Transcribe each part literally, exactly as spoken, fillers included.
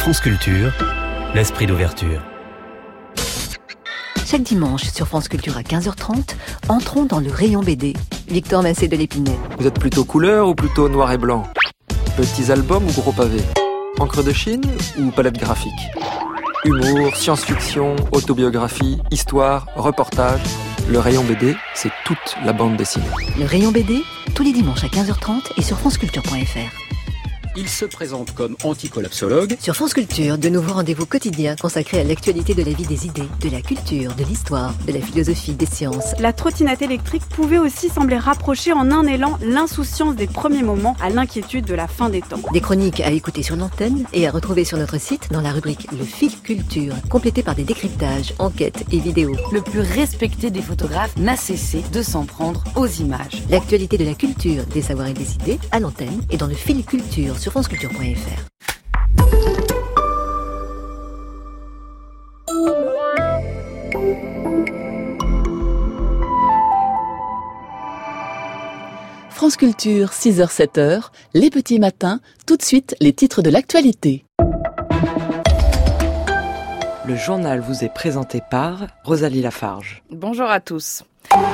France Culture, l'esprit d'ouverture. Chaque dimanche sur France Culture à quinze heures trente, entrons dans le rayon B D. Victor Massé de l'Épinay. Vous êtes plutôt couleur ou plutôt noir et blanc? Petits albums ou gros pavés? Encre de Chine ou palette graphique? Humour, science-fiction, autobiographie, histoire, reportage. Le rayon B D, c'est toute la bande dessinée. Le rayon B D, tous les dimanches à quinze heures trente et sur franceculture point f r. Il se présente comme anticollapsologue. Sur France Culture, de nouveaux rendez-vous quotidiens consacrés à l'actualité de la vie des idées, de la culture, de l'histoire, de la philosophie, des sciences. La trottinette électrique pouvait aussi sembler rapprocher en un élan l'insouciance des premiers moments à l'inquiétude de la fin des temps. Des chroniques à écouter sur l'antenne et à retrouver sur notre site dans la rubrique Le Fil Culture, complétée par des décryptages, enquêtes et vidéos. Le plus respecté des photographes n'a cessé de s'en prendre aux images. L'actualité de la culture, des savoirs et des idées à l'antenne et dans Le Fil Culture sur franceculture point f r. France Culture, six heures sept heures, les petits matins, tout de suite les titres de l'actualité. Le journal vous est présenté par Rosalie Lafarge. Bonjour à tous.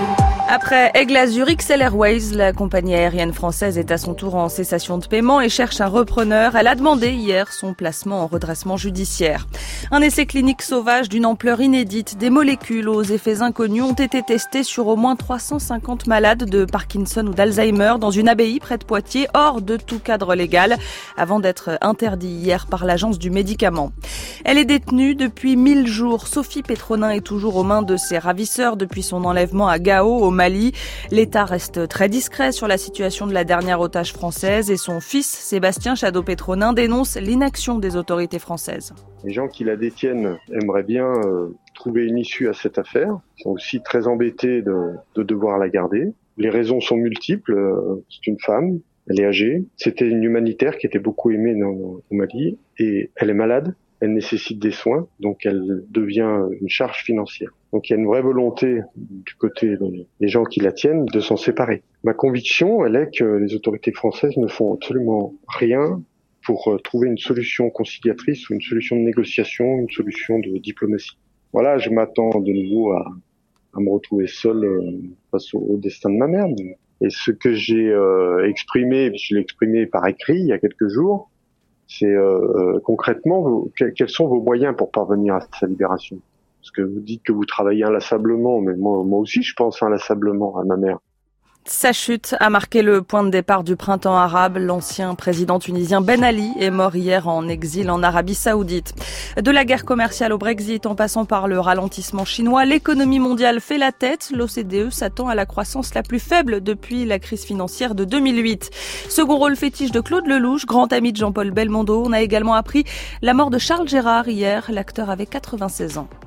Après Aigle Azur, X L Airways, la compagnie aérienne française est à son tour en cessation de paiement et cherche un repreneur. Elle a demandé hier son placement en redressement judiciaire. Un essai clinique sauvage d'une ampleur inédite, des molécules aux effets inconnus ont été testées sur au moins trois cent cinquante malades de Parkinson ou d'Alzheimer dans une abbaye près de Poitiers, hors de tout cadre légal, avant d'être interdit hier par l'agence du médicament. Elle est détenue depuis mille jours. Sophie Pétronin est toujours aux mains de ses ravisseurs depuis son enlèvement à Gao, au Mali. L'État reste très discret sur la situation de la dernière otage française et son fils, Sébastien Chadeau-Pétronin, dénonce l'inaction des autorités françaises. Les gens qui la détiennent aimeraient bien euh, trouver une issue à cette affaire. Ils sont aussi très embêtés de, de devoir la garder. Les raisons sont multiples. Euh, c'est une femme, elle est âgée. C'était une humanitaire qui était beaucoup aimée dans, au Mali et elle est malade. Elle nécessite des soins, donc elle devient une charge financière. Donc il y a une vraie volonté du côté des gens qui la tiennent de s'en séparer. Ma conviction, elle est que les autorités françaises ne font absolument rien pour trouver une solution conciliatrice ou une solution de négociation, une solution de diplomatie. Voilà, je m'attends de nouveau à, à me retrouver seul face au, au destin de ma mère. Et ce que j'ai euh, exprimé, je l'ai exprimé par écrit il y a quelques jours, c'est euh, concrètement vos, quels sont vos moyens pour parvenir à sa libération. Parce que vous dites que vous travaillez inlassablement, mais moi, moi aussi je pense inlassablement à ma mère. Sa chute a marqué le point de départ du printemps arabe. L'ancien président tunisien Ben Ali est mort hier en exil en Arabie Saoudite. De la guerre commerciale au Brexit en passant par le ralentissement chinois, l'économie mondiale fait la tête. L'O C D E s'attend à la croissance la plus faible depuis la crise financière de deux mille huit. Second rôle fétiche de Claude Lelouch, grand ami de Jean-Paul Belmondo. On a également appris la mort de Charles Gérard hier. L'acteur avait quatre-vingt-seize ans.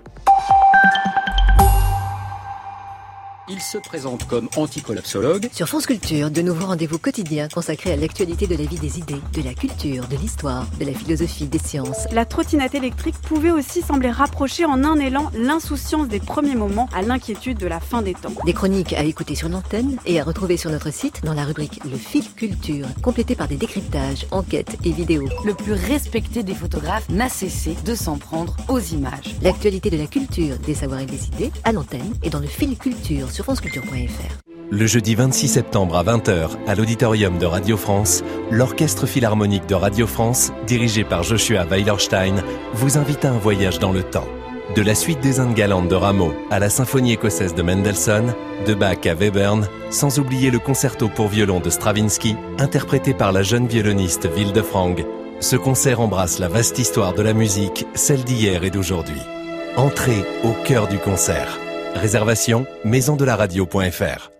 Il se présente comme anticollapsologue. Sur France Culture, de nouveaux rendez-vous quotidiens consacrés à l'actualité de la vie des idées, de la culture, de l'histoire, de la philosophie, des sciences. La trottinette électrique pouvait aussi sembler rapprocher en un élan l'insouciance des premiers moments à l'inquiétude de la fin des temps. Des chroniques à écouter sur l'antenne et à retrouver sur notre site dans la rubrique Le Fil Culture, complétée par des décryptages, enquêtes et vidéos. Le plus respecté des photographes n'a cessé de s'en prendre aux images. L'actualité de la culture, des savoirs et des idées à l'antenne et dans Le Fil Culture sur franceculture point f r. Le jeudi vingt-six septembre à vingt heures, à l'auditorium de Radio France, l'Orchestre Philharmonique de Radio France, dirigé par Joshua Weilerstein, vous invite à un voyage dans le temps. De la suite des Indes galantes de Rameau à la symphonie écossaise de Mendelssohn, de Bach à Webern, sans oublier le concerto pour violon de Stravinsky, interprété par la jeune violoniste Wilde Frang. Ce concert embrasse la vaste histoire de la musique, celle d'hier et d'aujourd'hui. Entrez au cœur du concert. Réservation maison de la radio point f r.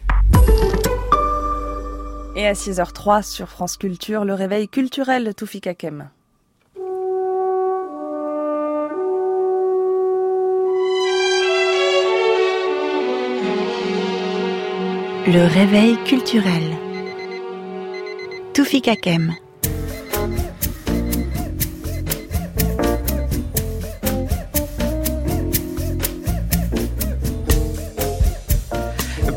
Et à six heures trois sur France Culture, le réveil culturel Toufik Hakem. Le réveil culturel. Toufik Hakem.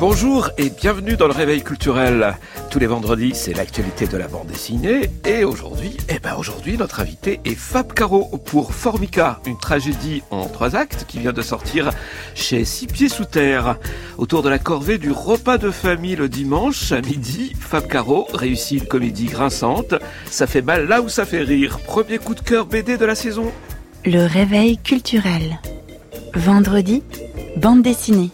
Bonjour et bienvenue dans le Réveil culturel. Tous les vendredis, c'est l'actualité de la bande dessinée. Et aujourd'hui, eh ben aujourd'hui, notre invité est Fab Caro pour Formica, une tragédie en trois actes qui vient de sortir chez Six Pieds Sous Terre. Autour de la corvée du repas de famille le dimanche à midi, Fab Caro réussit une comédie grinçante. Ça fait mal là où ça fait rire. Premier coup de cœur B D de la saison. Le Réveil culturel. Vendredi, bande dessinée.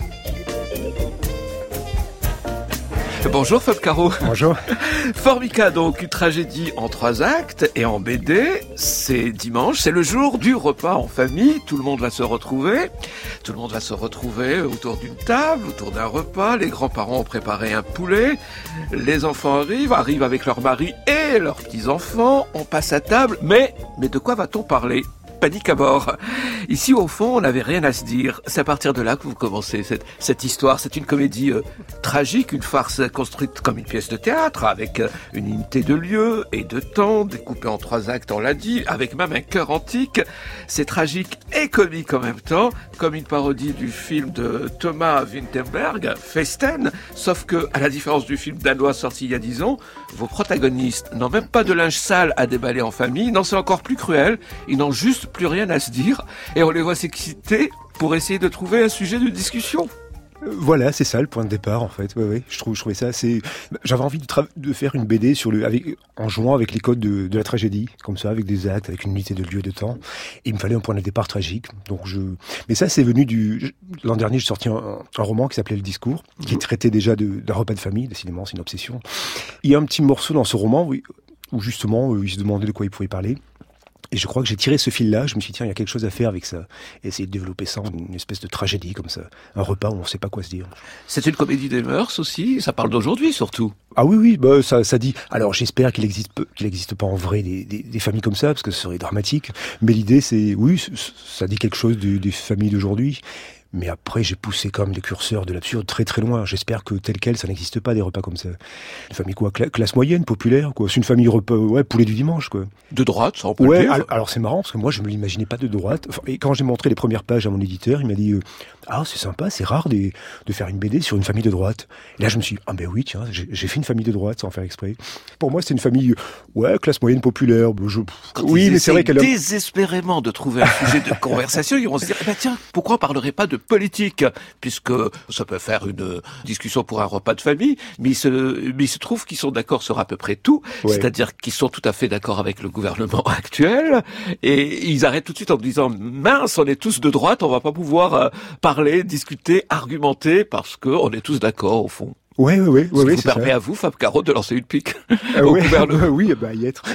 Bonjour Fab Caro. Bonjour. Formica, donc une tragédie en trois actes et en B D. C'est dimanche, c'est le jour du repas en famille. Tout le monde va se retrouver. Tout le monde va se retrouver autour d'une table, autour d'un repas. Les grands-parents ont préparé un poulet. Les enfants arrivent, arrivent avec leur mari et leurs petits-enfants. On passe à table. Mais, mais de quoi va-t-on parler ? Panique à bord. Ici, au fond, on n'avait rien à se dire. C'est à partir de là que vous commencez cette, cette histoire. C'est une comédie euh, tragique, une farce construite comme une pièce de théâtre, avec euh, une unité de lieu et de temps, découpée en trois actes, on l'a dit, avec même un chœur antique. C'est tragique et comique en même temps, comme une parodie du film de Thomas Vinterberg, Festen, sauf que, à la différence du film danois sorti il y a dix ans, vos protagonistes n'ont même pas de linge sale à déballer en famille. Non, c'est encore plus cruel. Ils n'ont juste plus rien à se dire et on les voit s'exciter pour essayer de trouver un sujet de discussion. Voilà, c'est ça le point de départ en fait. Ouais, ouais. Je trouve, je trouvais ça assez. J'avais envie de, tra... de faire une B D sur le, avec, en jouant avec les codes de, de la tragédie, comme ça, avec des actes, avec une unité de lieu et de temps. Et il me fallait un point de départ tragique. Donc je. Mais ça, c'est venu du. L'an dernier, j'ai sorti un, un roman qui s'appelait Le Discours, qui traitait déjà de, d'un repas de famille. Décidément, c'est une obsession. Il y a un petit morceau dans ce roman où, où justement, il se demandait de quoi il pouvait parler. Et je crois que j'ai tiré ce fil-là, je me suis dit, tiens, il y a quelque chose à faire avec ça. Et essayer de développer ça en une espèce de tragédie, comme ça. Un repas où on ne sait pas quoi se dire. C'est une comédie des mœurs aussi, ça parle d'aujourd'hui surtout. Ah oui, oui, bah, ça, ça dit... Alors j'espère qu'il existe, qu'il existe pas en vrai des, des, des familles comme ça, parce que ce serait dramatique. Mais l'idée, c'est, oui, ça dit quelque chose de, des familles d'aujourd'hui. Mais après, j'ai poussé quand même des curseurs de l'absurde très très loin. J'espère que tel quel, ça n'existe pas des repas comme ça. Une famille quoi, cla- classe moyenne, populaire, quoi. C'est une famille repas, ouais, poulet du dimanche, quoi. De droite, ça on peut ouais, le dire. Alors, alors c'est marrant parce que moi je me l'imaginais pas de droite. Enfin, et quand j'ai montré les premières pages à mon éditeur, il m'a dit euh, ah c'est sympa, c'est rare des, de faire une B D sur une famille de droite. Et là je me suis dit, ah ben oui tiens, j'ai, j'ai fait une famille de droite sans faire exprès. Pour moi c'est une famille ouais classe moyenne populaire. Je... Oui mais c'est vrai qu'elle a... désespérément de trouver un sujet de conversation, ils vont se dire eh ben tiens pourquoi on parlerait pas de politique puisque ça peut faire une discussion pour un repas de famille, mais il se, mais il se trouve qu'ils sont d'accord sur à peu près tout, ouais. C'est-à-dire qu'ils sont tout à fait d'accord avec le gouvernement actuel, et ils arrêtent tout de suite en disant mince, on est tous de droite, on va pas pouvoir euh, parler, discuter, argumenter, parce que on est tous d'accord au fond. Ouais, ouais, ouais. Ce ouais, qui ouais, vous permet ça. à vous, Fab Caro, de lancer une pique euh, au ouais, gouvernement. Oui, bah y être.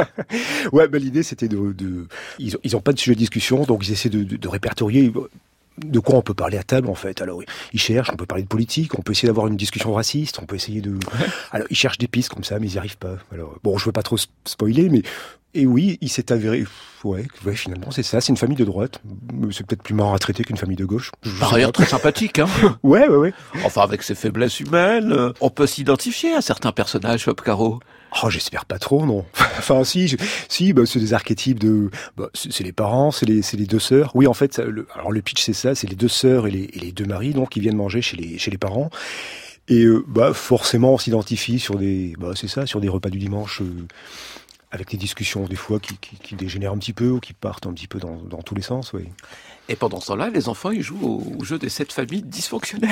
Ouais, bah l'idée c'était de, de... ils, ont, ils ont pas de sujet de discussion, donc ils essaient de, de, de répertorier. De quoi on peut parler à table en fait. Alors ils cherchent, on peut parler de politique, on peut essayer d'avoir une discussion raciste, on peut essayer de. Alors ils cherchent des pistes comme ça, mais ils n'y arrivent pas. Alors bon, je veux pas trop spoiler, mais et oui, il s'est avéré, ouais, ouais, finalement c'est ça, c'est une famille de droite. C'est peut-être plus marrant à traiter qu'une famille de gauche. Je Par ailleurs très sympathique, hein. Ouais, ouais, ouais. Enfin avec ses faiblesses humaines, on peut s'identifier à certains personnages, Fab Caro. Oh, j'espère pas trop, non. Enfin, si, je, si, bah, c'est des archétypes de, bah, c'est, c'est les parents, c'est les, c'est les deux sœurs. Oui, en fait, ça, le, alors le pitch c'est ça, c'est les deux sœurs et les, et les deux maris, donc, qui viennent manger chez les, chez les parents. Et euh, bah, forcément, on s'identifie sur des, bah, c'est ça, sur des repas du dimanche. Euh, avec des discussions des fois qui, qui, qui dégénèrent un petit peu ou qui partent un petit peu dans, dans tous les sens, oui. Et pendant ce temps-là, les enfants, ils jouent au, au jeu des sept familles dysfonctionnelles.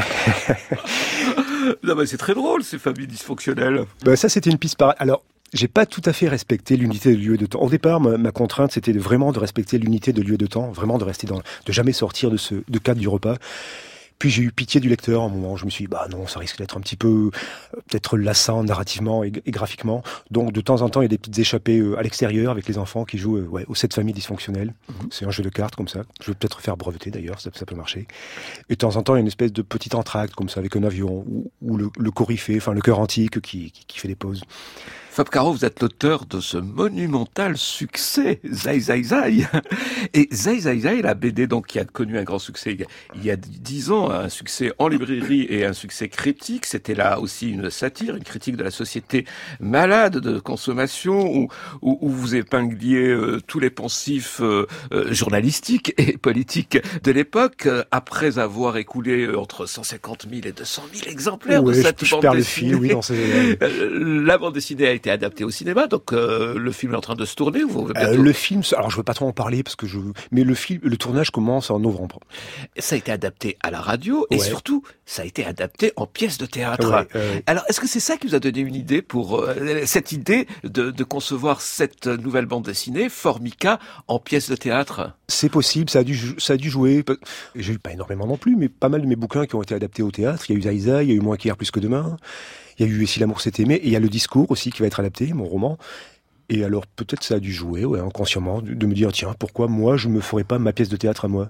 Non, mais c'est très drôle, ces familles dysfonctionnelles. Ben, ça, c'était une piste par... Alors, j'ai pas tout à fait respecté l'unité de lieu et de temps. Au départ, ma, ma contrainte, c'était de vraiment de respecter l'unité de lieu et de temps, vraiment de rester dans... de jamais sortir de ce de cadre du repas. Puis j'ai eu pitié du lecteur à un moment. Je me suis dit, bah non, ça risque d'être un petit peu, euh, peut-être lassant narrativement et, et graphiquement. Donc de temps en temps, il y a des petites échappées euh, à l'extérieur avec les enfants qui jouent euh, ouais, aux sept familles dysfonctionnelles. Mm-hmm. C'est un jeu de cartes comme ça. Je vais peut-être faire breveter d'ailleurs, ça, ça peut marcher. Et de temps en temps, il y a une espèce de petit entracte comme ça avec un avion ou, ou le, le coryphée, enfin le chœur antique qui, qui, qui fait des pauses. Fab Caro, vous êtes l'auteur de ce monumental succès, Zai Zai Zai. Et Zai Zai Zai, la B D donc qui a connu un grand succès il y a dix ans, évidemment un succès en librairie et un succès critique. C'était là aussi une satire, une critique de la société malade de consommation, où, où, où vous épingliez euh, tous les poncifs euh, euh, journalistiques et politiques de l'époque, euh, après avoir écoulé euh, entre cent cinquante mille et deux cent mille exemplaires ouais, de cette je, je bande perds dessinée. Le fil, oui, dans ces... La bande dessinée a été adaptée au cinéma, donc euh, le film est en train de se tourner. Vous, euh, le film, alors je veux pas trop en parler parce que je, mais le film, le tournage commence en novembre. Ça a été adapté à la radio et ouais. surtout, ça a été adapté en pièce de théâtre. Ouais, euh... Alors, est-ce que c'est ça qui vous a donné une idée pour euh, cette idée de, de concevoir cette nouvelle bande dessinée, Formica, en pièce de théâtre? C'est possible, ça a dû, ça a dû jouer. J'ai eu pas énormément non plus, mais pas mal de mes bouquins qui ont été adaptés au théâtre. Il y a eu Zaïza, il y a eu Moins qu'hier plus que demain. Il y a eu Et si l'amour s'est aimé, et il y a Le discours aussi qui va être adapté, mon roman. Et alors peut-être ça a dû jouer, ouais, inconsciemment, de me dire tiens, pourquoi moi je me ferais pas ma pièce de théâtre à moi.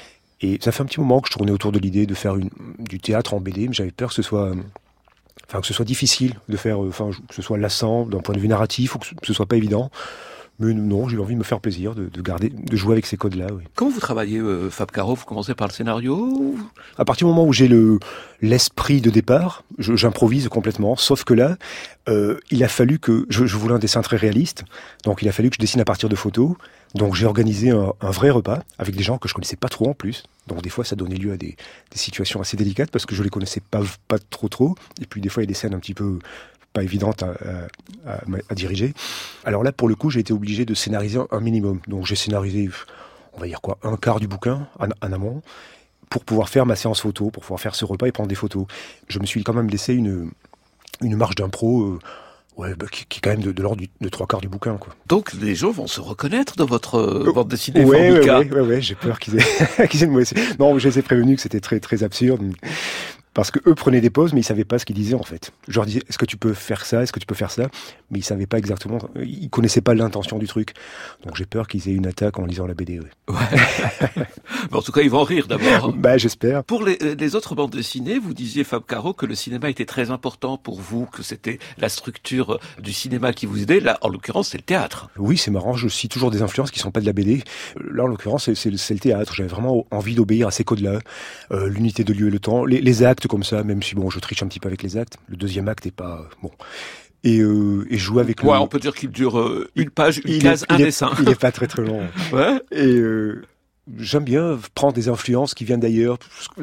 Et ça fait un petit moment que je tournais autour de l'idée de faire une, du théâtre en B D, mais j'avais peur que ce soit, enfin que ce soit difficile de faire, enfin que ce soit lassant d'un point de vue narratif ou que ce soit pas évident. Mais non, j'ai envie de me faire plaisir, de, de garder, de jouer avec ces codes-là. Oui. Comment vous travaillez, euh, Fab Caro? Vous commencez par le scénario? À partir du moment où j'ai le l'esprit de départ, je, j'improvise complètement. Sauf que là, euh, il a fallu que je, je voulais un dessin très réaliste, donc il a fallu que je dessine à partir de photos. Donc j'ai organisé un, un vrai repas avec des gens que je connaissais pas trop en plus. Donc des fois ça donnait lieu à des, des situations assez délicates parce que je les connaissais pas pas trop trop. Et puis des fois il y a des scènes un petit peu pas évidente à, à, à diriger. Alors là, pour le coup, j'ai été obligé de scénariser un minimum. Donc j'ai scénarisé, on va dire quoi, un quart du bouquin en, en amont, pour pouvoir faire ma séance photo, pour pouvoir faire ce repas et prendre des photos. Je me suis quand même laissé une, une marge d'impro euh, ouais, bah, qui, qui est quand même de, de l'ordre du, de trois quarts du bouquin, quoi. Donc les gens vont se reconnaître dans votre euh, bande dessinée ouais, Formica. Ouais, ouais, ouais, ouais, j'ai peur qu'ils aient, qu'ils aient une mauvaise... Non, je les ai prévenus que c'était très, très absurde. Parce que eux prenaient des pauses, mais ils savaient pas ce qu'ils disaient en fait. Je leur disais, est-ce que tu peux faire ça, est-ce que tu peux faire ça, mais ils savaient pas exactement, ils connaissaient pas l'intention du truc. Donc j'ai peur qu'ils aient une attaque en lisant la B D. Ouais. Ouais. En tout cas, ils vont en rire d'abord. Bah j'espère. Pour les, les autres bandes dessinées, vous disiez, Fab Caro, que le cinéma était très important pour vous, que c'était la structure du cinéma qui vous aidait. Là, en l'occurrence, c'est le théâtre. Oui, c'est marrant. Je cite toujours des influences qui sont pas de la B D. Là, en l'occurrence, c'est, c'est, c'est le théâtre. J'avais vraiment envie d'obéir à ces codes-là, euh, l'unité de lieu et le temps, les, les actes comme ça, même si bon, je triche un petit peu avec les actes. Le deuxième acte est pas euh, bon. Et, euh, et jouer avec ouais, le... on peut dire qu'il dure euh, une page, une il case, est, un il est, dessin. Il est pas très très long. Ouais. Et euh, j'aime bien prendre des influences qui viennent d'ailleurs.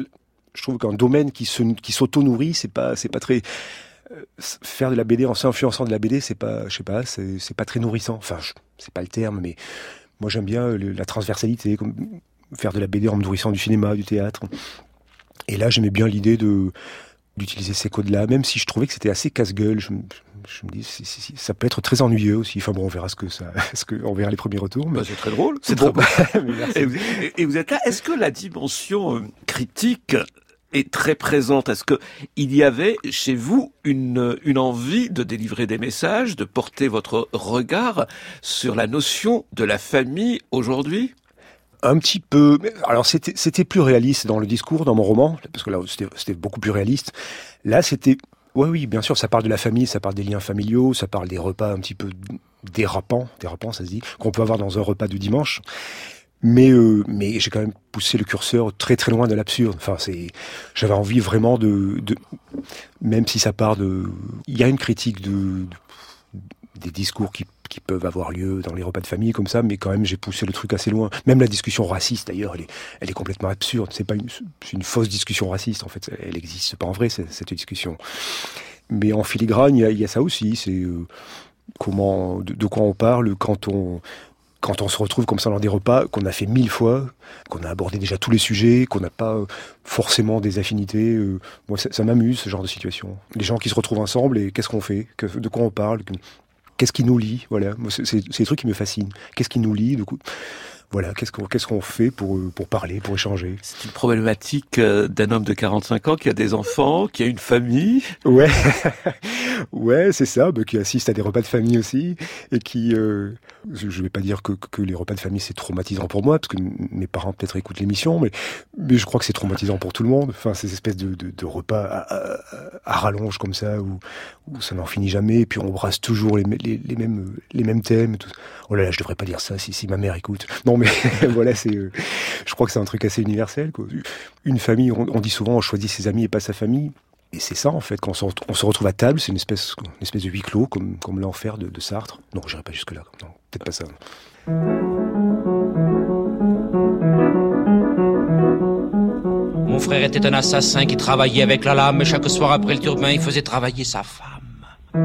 Je trouve qu'un domaine qui se qui s'auto-nourrit, c'est pas c'est pas très euh, faire de la B D en s'influençant de la B D, c'est pas je sais pas, c'est c'est pas très nourrissant. Enfin, je, c'est pas le terme, mais moi j'aime bien le, la transversalité, comme faire de la B D en me nourrissant du cinéma, du théâtre. Et là, j'aimais bien l'idée de d'utiliser ces codes-là, même si je trouvais que c'était assez casse-gueule. Je, je me dis, si, si, si, ça peut être très ennuyeux aussi. Enfin bon, on verra ce que ça, ce que, on verra les premiers retours. Mais... Bah, c'est très drôle. C'est très bon. et, vous, et, et vous êtes là. Est-ce que la dimension euh, critique est très présente? Est-ce que il y avait chez vous une, une envie de délivrer des messages, de porter votre regard sur la notion de la famille aujourd'hui? Un petit peu. Alors c'était c'était plus réaliste dans le discours, dans mon roman, parce que là c'était c'était beaucoup plus réaliste. Là c'était, ouais oui, bien sûr, ça parle de la famille, ça parle des liens familiaux, ça parle des repas un petit peu dérapants, dérapants ça se dit, qu'on peut avoir dans un repas du dimanche. Mais euh, mais j'ai quand même poussé le curseur très très loin de l'absurde. Enfin c'est, j'avais envie vraiment de de, même si ça part de, il y a une critique de, de des discours qui qui peuvent avoir lieu dans les repas de famille comme ça, mais quand même j'ai poussé le truc assez loin. Même la discussion raciste d'ailleurs, elle est, elle est complètement absurde. C'est pas une, c'est une fausse discussion raciste en fait. Elle existe pas en vrai cette, cette discussion. Mais en filigrane, il y a, il y a ça aussi. C'est euh, comment, de, de quoi on parle quand on quand on se retrouve comme ça dans des repas qu'on a fait mille fois, qu'on a abordé déjà tous les sujets, qu'on n'a pas forcément des affinités. Euh, moi, ça, ça m'amuse ce genre de situation. Les gens qui se retrouvent ensemble et qu'est-ce qu'on fait, que, de quoi on parle. Qu'est-ce qui nous lie, voilà. Moi, c'est, c'est, c'est des trucs qui me fascinent. Qu'est-ce qui nous lie, du coup. Voilà, qu'est-ce qu'on, qu'est-ce qu'on fait pour, pour parler, pour échanger. C'est une problématique d'un homme de quarante-cinq ans qui a des enfants, qui a une famille. Ouais, ouais, c'est ça, bah, qui assiste à des repas de famille aussi, et qui, euh, je, je vais pas dire que, que les repas de famille c'est traumatisant pour moi, parce que mes parents peut-être écoutent l'émission, mais, mais je crois que c'est traumatisant pour tout le monde. Enfin, ces espèces de, de, de repas à, à, à rallonge comme ça, où, où ça n'en finit jamais, et puis on brasse toujours les, les, les mêmes, les mêmes thèmes. Tout. Oh là là, je devrais pas dire ça si, si ma mère écoute. Non, mais mais voilà, c'est, euh, je crois que c'est un truc assez universel, quoi. Une famille, on, on dit souvent, on choisit ses amis et pas sa famille. Et c'est ça, en fait, quand on se, on se retrouve à table, c'est une espèce, une espèce de huis clos, comme, comme l'enfer de, de Sartre. Non, j'irai pas jusque-là. Non, peut-être pas ça. Mon frère était un assassin qui travaillait avec la lame, et chaque soir après le turbin, il faisait travailler sa femme.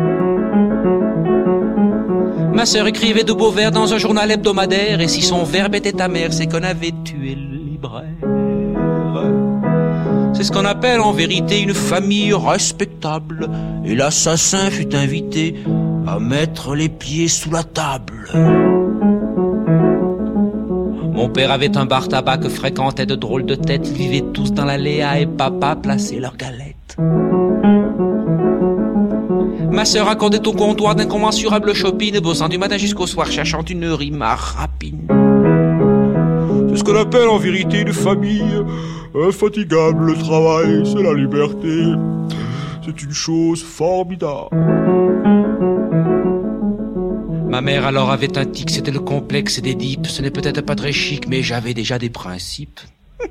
Ma sœur écrivait de beaux vers dans un journal hebdomadaire, et si son verbe était amer, c'est qu'on avait tué le libraire. C'est ce qu'on appelle en vérité une famille respectable, et l'assassin fut invité à mettre les pieds sous la table. Mon père avait un bar tabac que fréquentaient de drôles de têtes. Ils vivaient tous dans la Léa et papa plaçait leurs galettes. Ma sœur racontait au comptoir d'incommensurables shopping, bossant du matin jusqu'au soir, cherchant une rime à rapine. C'est ce qu'on appelle en vérité une famille infatigable. Le travail, c'est la liberté. C'est une chose formidable. Ma mère alors avait un tic, c'était le complexe d'Édipe. Ce n'est peut-être pas très chic, mais j'avais déjà des principes.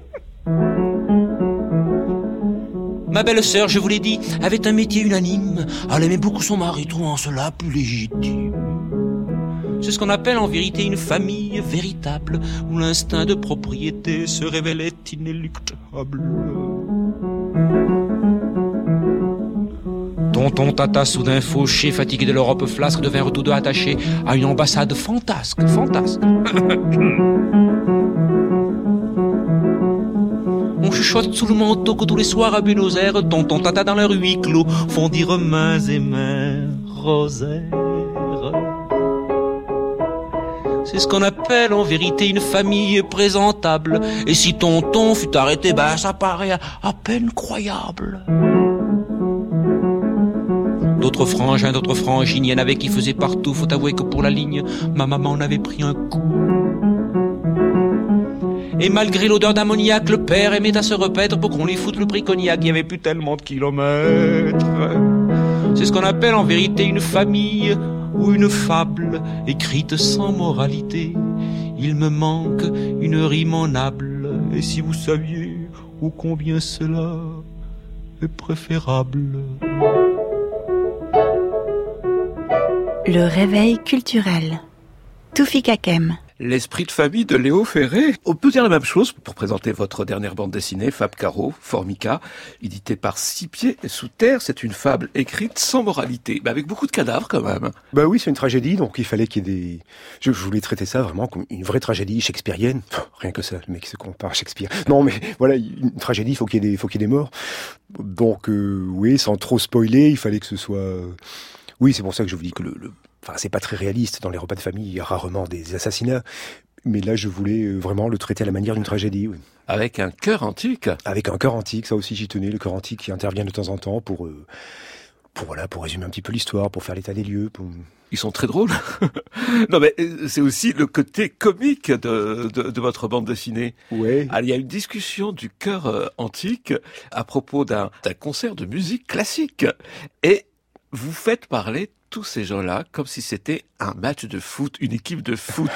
Ma belle-sœur, je vous l'ai dit, avait un métier unanime. Elle aimait beaucoup son mari, trouvant cela plus légitime. C'est ce qu'on appelle en vérité une famille véritable, où l'instinct de propriété se révélait inéluctable. Tonton Tata, soudain fauché, fatigué de l'Europe flasque, devinrent tous deux attachés à une ambassade fantasque, fantasque. On chuchote sous le manteau que tous les soirs à Buenos Aires, Tonton Tata dans leur huis clos font dire mains et mains, rosaire. C'est ce qu'on appelle en vérité une famille présentable. Et si Tonton fut arrêté, ben ça paraît à, à peine croyable. D'autres frangins, d'autres frangines, il y en avait qui faisaient partout. Faut avouer que pour la ligne, ma maman en avait pris un coup. Et malgré l'odeur d'ammoniac, le père aimait à se repaître pour qu'on lui foute le prix cognac. Il n'y avait plus tellement de kilomètres. C'est ce qu'on appelle en vérité une famille ou une fable écrite sans moralité. Il me manque une rime en able. Et si vous saviez ô combien cela est préférable. Le réveil culturel. Toufik Hakem. L'esprit de famille de Léo Ferré. On peut dire la même chose pour présenter votre dernière bande dessinée, Fab Caro, Formica, éditée par Six Pieds Sous Terre. C'est une fable écrite sans moralité, mais avec beaucoup de cadavres quand même. Bah oui, c'est une tragédie, donc il fallait qu'il y ait des... Je, je voulais traiter ça vraiment comme une vraie tragédie shakespearienne. Pff, rien que ça, le mec se compare à Shakespeare. Non, mais voilà, une tragédie, il faut qu'il y ait des, faut qu'il y ait des morts. Donc euh, oui, sans trop spoiler, il fallait que ce soit... Oui, c'est pour ça que je vous dis que le... le... Enfin, c'est pas très réaliste. Dans les repas de famille, il y a rarement des assassinats. Mais là, je voulais vraiment le traiter à la manière d'une tragédie. Oui. Avec un cœur antique. Avec un cœur antique, ça aussi j'y tenais. Le cœur antique qui intervient de temps en temps pour, euh, pour voilà, pour résumer un petit peu l'histoire, pour faire l'état des lieux. Pour... Ils sont très drôles. Non, mais c'est aussi le côté comique de, de, de votre bande dessinée. Ouais. Alors, il y a une discussion du cœur euh, antique à propos d'un, d'un concert de musique classique. Et vous faites parler tous ces gens-là comme si c'était un match de foot, une équipe de foot.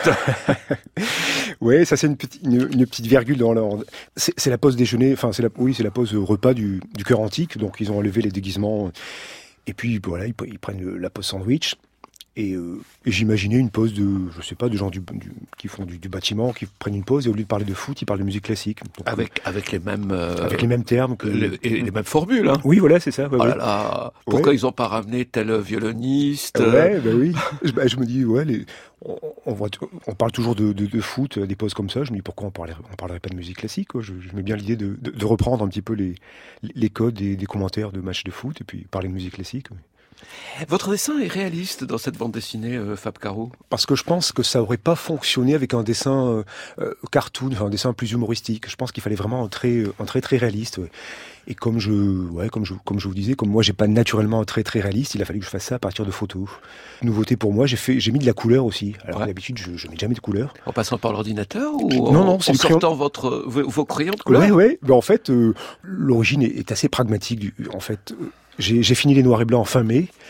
Oui, ça c'est une petite, une, une petite virgule dans leur... C'est, c'est la pause déjeuner, enfin c'est la, oui, c'est la pause repas du, du cœur antique, donc ils ont enlevé les déguisements, et puis voilà, ils, ils prennent la pause sandwich. Et, euh, et j'imaginais une pause de, je sais pas, de gens du, du, qui font du, du bâtiment, qui prennent une pause et au lieu de parler de foot, ils parlent de musique classique. Donc, avec euh, avec les mêmes euh, avec les mêmes termes que, les, et les mêmes formules. Hein. Oui, voilà, c'est ça. Ouais, oh là ouais. là, pourquoi ouais. ils ont pas ramené tel violoniste? Ouais, bah oui. je, bah, je me dis, ouais, les, on, on, voit, on parle toujours de, de, de foot, des pauses comme ça. Je me dis pourquoi on parlerait, on parlerait pas de musique classique, quoi. Je, je mets bien l'idée de, de, de reprendre un petit peu les, les codes des, des commentaires de matchs de foot et puis parler de musique classique. Ouais. Votre dessin est réaliste dans cette bande dessinée, euh, Fab Caro? Parce que je pense que ça aurait pas fonctionné avec un dessin euh, cartoon, enfin un dessin plus humoristique. Je pense qu'il fallait vraiment un trait, un trait très réaliste. Ouais. Et comme je, ouais, comme je, comme je vous disais, comme moi j'ai pas naturellement un trait très réaliste, il a fallu que je fasse ça à partir de photos. Nouveauté pour moi, j'ai fait, j'ai mis de la couleur aussi. Alors ouais. D'habitude, je, je mets jamais de couleur. En passant par l'ordinateur ou non, en, non, c'est en sortant crayon... votre vos, vos crayons de couleur? Ouais, ouais. Ben, en fait, euh, l'origine est, est assez pragmatique. Du, en fait, euh, j'ai, j'ai fini les noirs et blancs fin mai.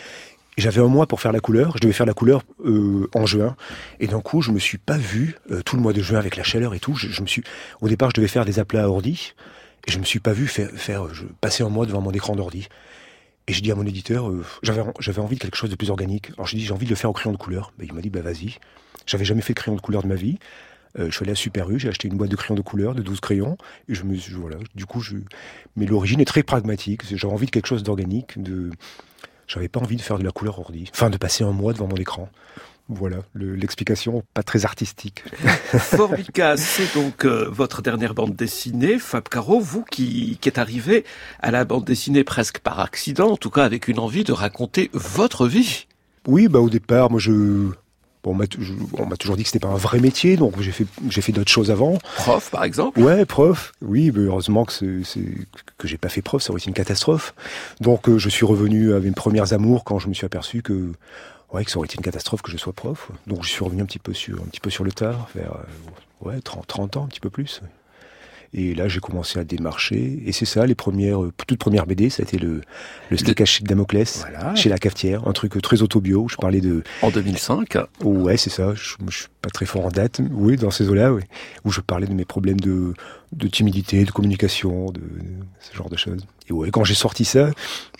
Et j'avais un mois pour faire la couleur. Je devais faire la couleur euh, en juin. Et d'un coup, je me suis pas vu euh, tout le mois de juin avec la chaleur et tout. Je, je me suis, au départ, je devais faire des aplats à ordi. Et je me suis pas vu faire, faire je, passer un mois devant mon écran d'ordi. Et j'ai dit à mon éditeur, euh, j'avais, j'avais envie de quelque chose de plus organique. Alors j'ai dit, j'ai envie de le faire au crayon de couleur. Ben, il m'a dit, bah vas-y. J'avais jamais fait de crayon de couleur de ma vie. Euh, je suis allé à Super U, j'ai acheté une boîte de crayons de couleur, de douze crayons, et je me suis, voilà, du coup, je, mais l'origine est très pragmatique, j'avais envie de quelque chose d'organique, de, j'avais pas envie de faire de la couleur ordi, enfin, de passer un mois devant mon écran. Voilà, le, l'explication pas très artistique. Formica, c'est donc euh, votre dernière bande dessinée, Fab Caro, vous qui, qui êtes arrivé à la bande dessinée presque par accident, en tout cas avec une envie de raconter votre vie. Oui, bah, au départ, moi, je, Bon, on, m'a, je, on m'a toujours dit que c'était pas un vrai métier, donc j'ai fait, j'ai fait d'autres choses avant. Prof, par exemple? Ouais, prof. Oui, mais heureusement que c'est, c'est, que j'ai pas fait prof, ça aurait été une catastrophe. Donc, euh, je suis revenu avec mes premières amours quand je me suis aperçu que, ouais, que ça aurait été une catastrophe que je sois prof. Donc, je suis revenu un petit peu sur, un petit peu sur le tard, vers, euh, ouais, trente, trente ans, un petit peu plus. Et là, j'ai commencé à démarcher. Et c'est ça, les premières, euh, toutes premières B D, ça a été le, le steak haché de Damoclès, voilà, chez La Cafetière. Un truc très autobio, où je parlais de... En deux mille cinq? Ouais, c'est ça. Je, je suis pas très fort en date. Oui, dans ces eaux-là, oui. Où je parlais de mes problèmes de, de timidité, de communication, de, de ce genre de choses. Et ouais, quand j'ai sorti ça,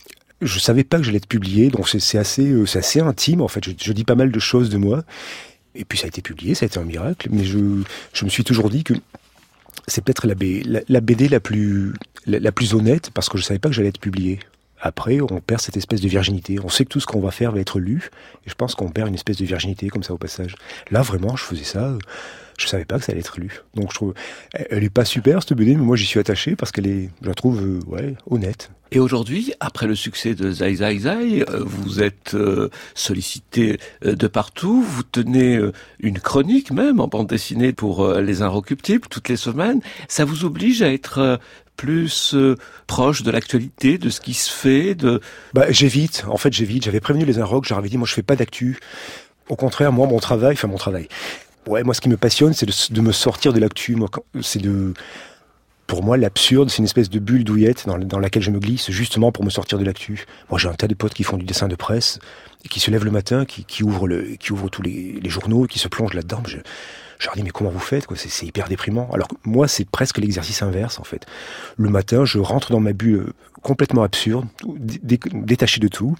je savais pas que j'allais être publié. Donc c'est, c'est assez, euh, c'est assez intime, en fait. Je, je dis pas mal de choses de moi. Et puis ça a été publié, ça a été un miracle. Mais je, je me suis toujours dit que c'est peut-être la, B, la, la B D la plus, la, la plus honnête, parce que je savais pas que j'allais être publié. Après, on perd cette espèce de virginité. On sait que tout ce qu'on va faire va être lu, et je pense qu'on perd une espèce de virginité comme ça au passage. Là, vraiment, je faisais ça, je savais pas que ça allait être lu. Donc, je trouve, elle est pas super cette B D, mais moi j'y suis attaché parce qu'elle est, je la trouve, euh, ouais, honnête. Et aujourd'hui, après le succès de Zai Zai Zai, vous êtes euh, sollicité euh, de partout, vous tenez euh, une chronique même en bande dessinée pour euh, Les Inrecuptibles toutes les semaines. Ça vous oblige à être euh, plus euh, proche de l'actualité, de ce qui se fait, de... Bah, j'évite, en fait j'évite, j'avais prévenu les Inrocs, j'avais dit moi je fais pas d'actu. Au contraire, moi mon travail, enfin mon travail, ouais, moi ce qui me passionne c'est de, de me sortir de l'actu, moi, c'est de... Pour moi, l'absurde, c'est une espèce de bulle douillette dans, dans laquelle je me glisse, justement pour me sortir de l'actu. Moi, j'ai un tas de potes qui font du dessin de presse, et qui se lèvent le matin, qui, qui ouvrent le, qui ouvrent tous les, les journaux, et qui se plongent là-dedans. Je, je leur dis, mais comment vous faites, quoi? C'est, c'est hyper déprimant. Alors que moi, c'est presque l'exercice inverse, en fait. Le matin, je rentre dans ma bulle complètement absurde, dé, détaché de tout,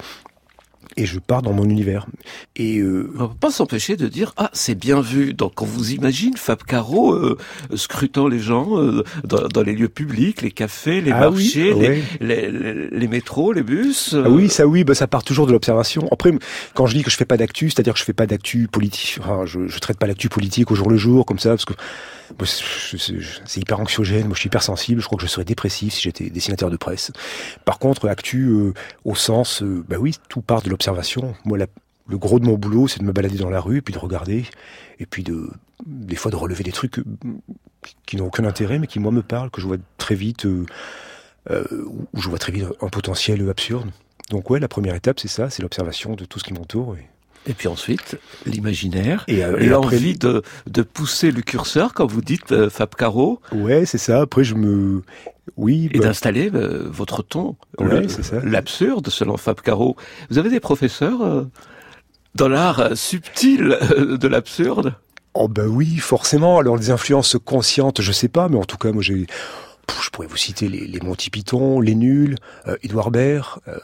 et je pars dans mon univers. Et euh... on ne peut pas s'empêcher de dire, ah, c'est bien vu. Donc on vous imagine Fab Caro euh, scrutant les gens euh, dans, dans les lieux publics, les cafés, les ah marchés, oui, les, ouais. les, les, les métros, les bus. Euh... Ah oui, ça oui, bah, ça part toujours de l'observation. Après, quand je dis que je fais pas d'actu, c'est-à-dire que je fais pas d'actu politique. Enfin, je, je traite pas l'actu politique au jour le jour, comme ça, parce que moi, c'est, c'est, c'est hyper anxiogène. Moi, je suis hyper sensible. Je crois que je serais dépressif si j'étais dessinateur de presse. Par contre, actu euh, au sens, euh, bah oui, tout part de l'observation. Moi, la, le gros de mon boulot, c'est de me balader dans la rue, puis de regarder, et puis de, des fois, de relever des trucs qui n'ont aucun intérêt, mais qui moi me parlent, que je vois très vite, euh, euh, où je vois très vite un potentiel absurde. Donc ouais, la première étape, c'est ça, c'est l'observation de tout ce qui m'entoure. Et... Et puis ensuite, l'imaginaire, et, euh, et l'envie après... de, de pousser le curseur, quand vous dites euh, Fab Caro. Ouais, c'est ça. Après, je me... Oui, et bah... d'installer euh, votre ton, ouais, le, c'est ça. L'absurde, selon Fab Caro. Vous avez des professeurs euh, dans l'art subtil euh, de l'absurde? Oh ben oui, forcément. Alors, des influences conscientes, je sais pas, mais en tout cas, moi, j'ai... Je pourrais vous citer les, les Monty Python, les Nuls, euh, Édouard Baird, euh,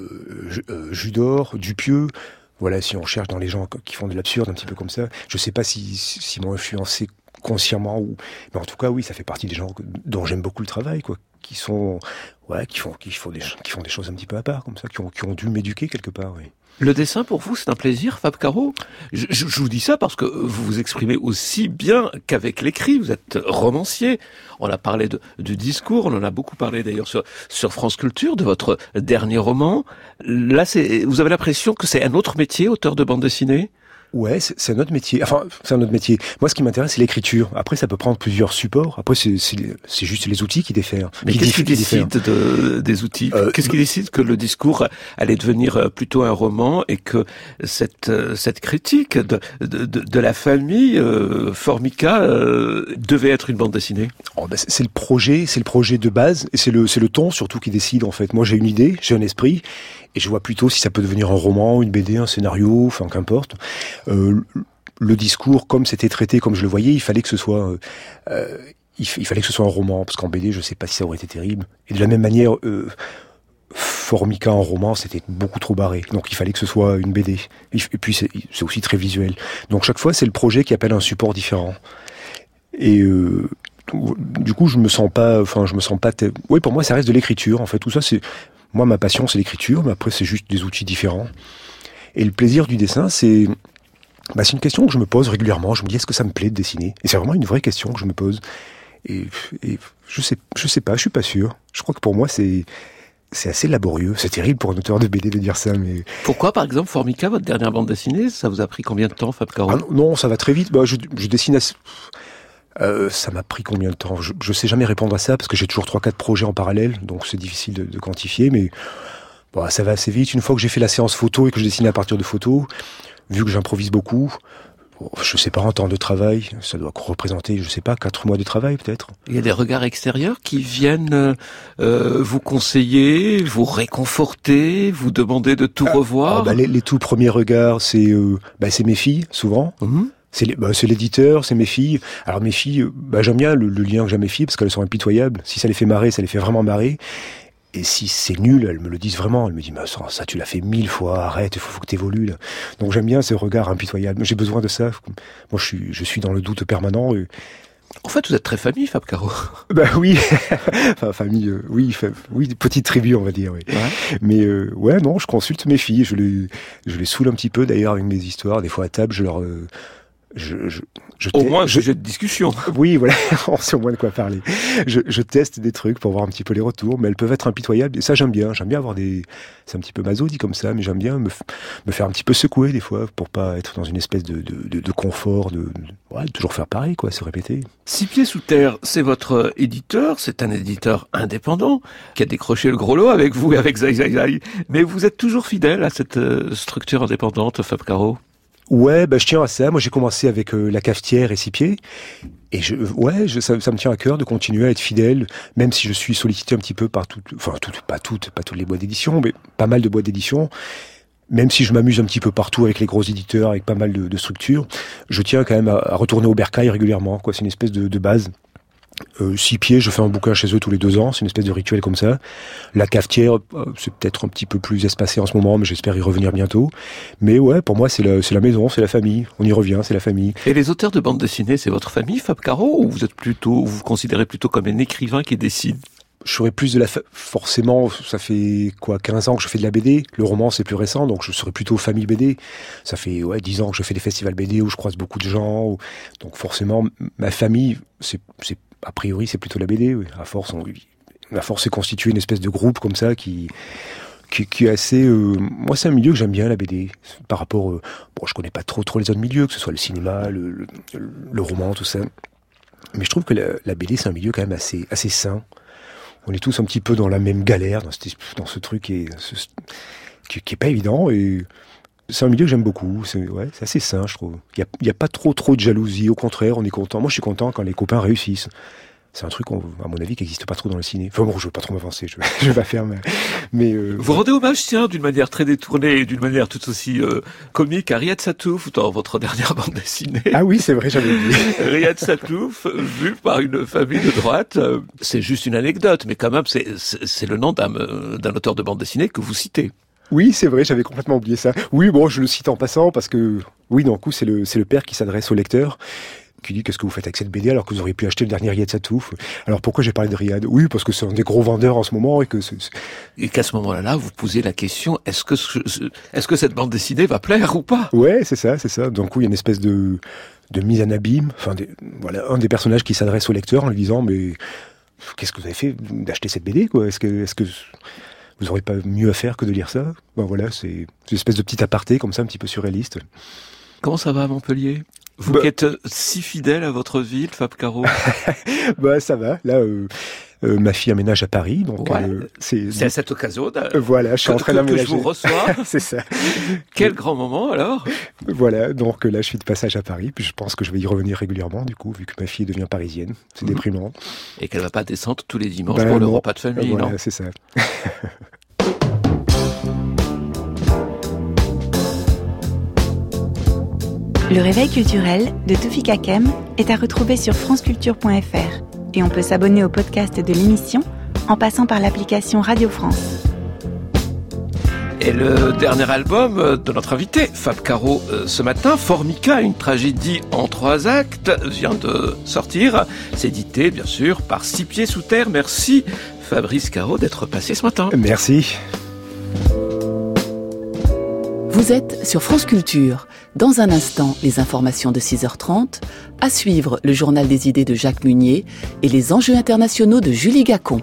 euh, Judor, Dupieux... Voilà, si on cherche dans les gens qui font de l'absurde, un petit peu comme ça, je sais pas si, si m'ont influencé consciemment ou, mais en tout cas, oui, ça fait partie des gens que, dont j'aime beaucoup le travail, quoi, qui sont, ouais, qui font, qui font des, qui font des choses un petit peu à part, comme ça, qui ont, qui ont dû m'éduquer quelque part, oui. Le dessin, pour vous, c'est un plaisir, Fab Caro? je, je, je vous dis ça parce que vous vous exprimez aussi bien qu'avec l'écrit. Vous êtes romancier. On a parlé de, du discours. On en a beaucoup parlé d'ailleurs sur, sur France Culture, de votre dernier roman. Là, c'est, vous avez l'impression que c'est un autre métier, auteur de bande dessinée? Ouais, c'est, c'est un autre métier. Enfin, c'est un autre métier. Moi, ce qui m'intéresse, c'est l'écriture. Après, ça peut prendre plusieurs supports. Après, c'est, c'est, c'est juste les outils qui diffèrent. Mais qui qu'est-ce qui diffèrent. décide de, des outils euh, Qu'est-ce qui décide que le discours allait devenir plutôt un roman et que cette, cette critique de, de, de, de la famille euh, Formica euh, devait être une bande dessinée? Oh, ben c'est, c'est le projet, c'est le projet de base et c'est le, c'est le ton surtout qui décide en fait. Moi, j'ai une idée, j'ai un esprit et je vois plutôt si ça peut devenir un roman, une B D, un scénario, enfin qu'importe. Euh, le discours, comme c'était traité, comme je le voyais, il fallait que ce soit, euh, il, f- il fallait que ce soit un roman, parce qu'en B D, je sais pas si ça aurait été terrible. Et de la même manière, euh, Formica en roman, c'était beaucoup trop barré. Donc il fallait que ce soit une B D. Et puis c'est, c'est aussi très visuel. Donc chaque fois, c'est le projet qui appelle un support différent. Et euh, du coup, je me sens pas, enfin, je me sens pas. T- oui, pour moi, ça reste de l'écriture. En fait, tout ça, c'est moi, ma passion, c'est l'écriture. Mais après, c'est juste des outils différents. Et le plaisir du dessin, c'est Bah, c'est une question que je me pose régulièrement. Je me dis, est-ce que ça me plaît de dessiner? Et c'est vraiment une vraie question que je me pose. Et, et je sais, je sais pas, je suis pas sûr. Je crois que pour moi, c'est, c'est assez laborieux. C'est terrible pour un auteur de B D de dire ça, mais... Pourquoi, par exemple, Formica, votre dernière bande dessinée, ça vous a pris combien de temps, Fab Caro? Ah non, non, ça va très vite. Bah, je, je dessine assez... Euh, ça m'a pris combien de temps? Je, je sais jamais répondre à ça, parce que j'ai toujours trois, quatre projets en parallèle, donc c'est difficile de, de quantifier, mais bon, ça va assez vite. Une fois que j'ai fait la séance photo et que je dessine à partir de photos, vu que j'improvise beaucoup, je sais pas, en temps de travail, ça doit représenter, je sais pas, quatre mois de travail peut-être. Il y a des regards extérieurs qui viennent euh, vous conseiller, vous réconforter, vous demander de tout ah, revoir. Ah bah les, les tout premiers regards, c'est euh, bah c'est mes filles souvent. Mm-hmm. C'est, les, bah, c'est l'éditeur, c'est mes filles. Alors mes filles, bah j'aime bien le, le lien que j'ai à mes filles parce qu'elles sont impitoyables. Si ça les fait marrer, ça les fait vraiment marrer. Et si c'est nul, elles me le disent vraiment. Elles me disent, mais ça, ça tu l'as fait mille fois, arrête, il faut, faut que t'évolues, là. Donc j'aime bien ce regard impitoyable. J'ai besoin de ça. Moi, je suis, je suis dans le doute permanent. Et... En fait, vous êtes très famille, Fab Caro. Bah oui, enfin famille, euh, oui, fa... oui, petite tribu, on va dire. Oui. Ouais. Mais euh, ouais, non, je consulte mes filles. Je les, je les saoule un petit peu d'ailleurs avec mes histoires. Des fois à table, je leur... Euh... Je, je, je au moins un je, sujet de discussion. Oui, voilà, on sait au moins de quoi parler. Je, je teste des trucs pour voir un petit peu les retours, mais elles peuvent être impitoyables. Et ça, j'aime bien. J'aime bien avoir des... C'est un petit peu maso dit comme ça, mais j'aime bien me, f... me faire un petit peu secouer des fois pour pas être dans une espèce de, de, de, de confort, de, de ouais, toujours faire pareil, quoi, se répéter. Six Pieds Sous Terre, c'est votre éditeur, c'est un éditeur indépendant qui a décroché le gros lot avec vous et avec Zai Zai Zai. Mais vous êtes toujours fidèle à cette structure indépendante, Fab Caro? Ouais, bah, je tiens à ça. Moi, j'ai commencé avec euh, la Cafetière et Six Pieds. Et je, ouais, je, ça, ça me tient à cœur de continuer à être fidèle, même si je suis sollicité un petit peu par toutes, enfin, toutes, pas toutes, pas toutes les boîtes d'édition, mais pas mal de boîtes d'édition. Même si je m'amuse un petit peu partout avec les gros éditeurs, avec pas mal de, de structures, je tiens quand même à, à retourner au bercail régulièrement, quoi. C'est une espèce de, de base. Euh, Six Pieds, je fais un bouquin chez eux tous les deux ans, c'est une espèce de rituel comme ça. La Cafetière, euh, c'est peut-être un petit peu plus espacé en ce moment, mais j'espère y revenir bientôt. Mais ouais, pour moi, c'est la, c'est la maison, c'est la famille. On y revient, c'est la famille. Et les auteurs de bande dessinée, c'est votre famille, Fab Caro, ou vous êtes plutôt, vous vous considérez plutôt comme un écrivain qui dessine? Je serais plus de la... Fa... Forcément, ça fait quoi, quinze ans que je fais de la B D. Le roman, c'est plus récent, donc je serais plutôt famille B D. Ça fait ouais, dix ans que je fais des festivals B D où je croise beaucoup de gens. Où... Donc forcément, ma famille, c'est, c'est... a priori, c'est plutôt la B D. Oui. À force, on... à force, c'est constitué une espèce de groupe comme ça qui... Qui, qui est assez... Euh... Moi, c'est un milieu que j'aime bien, la B D. Par rapport... Euh... Bon, je connais pas trop trop les autres milieux, que ce soit le cinéma, le, le, le roman, tout ça. Mais je trouve que la, la B D, c'est un milieu quand même assez, assez sain. On est tous un petit peu dans la même galère, dans, cette, dans ce truc qui est, ce, qui, qui est pas évident. Et c'est un milieu que j'aime beaucoup. C'est, ouais, c'est assez sain, je trouve. Il y a, il y a pas trop trop de jalousie. Au contraire, on est content. Moi, je suis content quand les copains réussissent. C'est un truc, on, à mon avis, qui n'existe pas trop dans le ciné. Enfin bon, je veux pas trop m'avancer, je, je vais pas faire, mais... mais euh, vous rendez hommage, tiens, d'une manière très détournée et d'une manière tout aussi euh, comique à Riyad Sattouf dans votre dernière bande dessinée. Ah oui, c'est vrai, j'avais dit. Riyad Sattouf, vu par une famille de droite, euh, c'est juste une anecdote, mais quand même, c'est, c'est, c'est le nom d'un, d'un auteur de bande dessinée que vous citez. Oui, c'est vrai, j'avais complètement oublié ça. Oui, bon, je le cite en passant parce que, oui, d'un coup, c'est le, c'est le père qui s'adresse au lecteur, qui dit qu'est-ce que vous faites avec cette B D alors que vous auriez pu acheter le dernier Riyad Sattouf. Alors pourquoi j'ai parlé de Riyad? Oui, parce que c'est un des gros vendeurs en ce moment et que c'est... Et qu'à ce moment-là, vous posez la question, est-ce que ce, est-ce que cette bande dessinée va plaire ou pas? Ouais, c'est ça, c'est ça. Donc oui, il y a une espèce de de mise en abîme. Enfin, des, voilà, un des personnages qui s'adresse au lecteur en lui disant mais qu'est-ce que vous avez fait d'acheter cette B D quoi? Est-ce que est-ce que vous n'aurez pas mieux à faire que de lire ça? Ben voilà, c'est une espèce de petit aparté comme ça, un petit peu surréaliste. Comment ça va à Montpellier? Vous bah, qui êtes si fidèle à votre ville, Fab Caro? Bah ça va. Là, euh, euh, ma fille aménage à Paris, donc ouais, euh, c'est. C'est à cette occasion. De... Euh, voilà, je suis que, en train d'aménager. Que je vous reçois. C'est ça. Quel grand moment alors. Voilà, donc là, je suis de passage à Paris, puis je pense que je vais y revenir régulièrement, du coup, vu que ma fille devient parisienne. C'est mmh. déprimant. Et qu'elle va pas descendre tous les dimanches ben pour non. le repas de famille, voilà, non? C'est ça. Le réveil culturel de Toufik Hakem est à retrouver sur franceculture point f r et on peut s'abonner au podcast de l'émission en passant par l'application Radio France. Et le dernier album de notre invité, Fab Caro, ce matin, Formica, une tragédie en trois actes, vient de sortir. C'est édité, bien sûr, par Six Pieds Sous Terre. Merci, Fabrice Caro, d'être passé ce matin. Merci. Vous êtes sur France Culture. Dans un instant, les informations de six heures trente. À suivre, le journal des idées de Jacques Munier et les enjeux internationaux de Julie Gacon.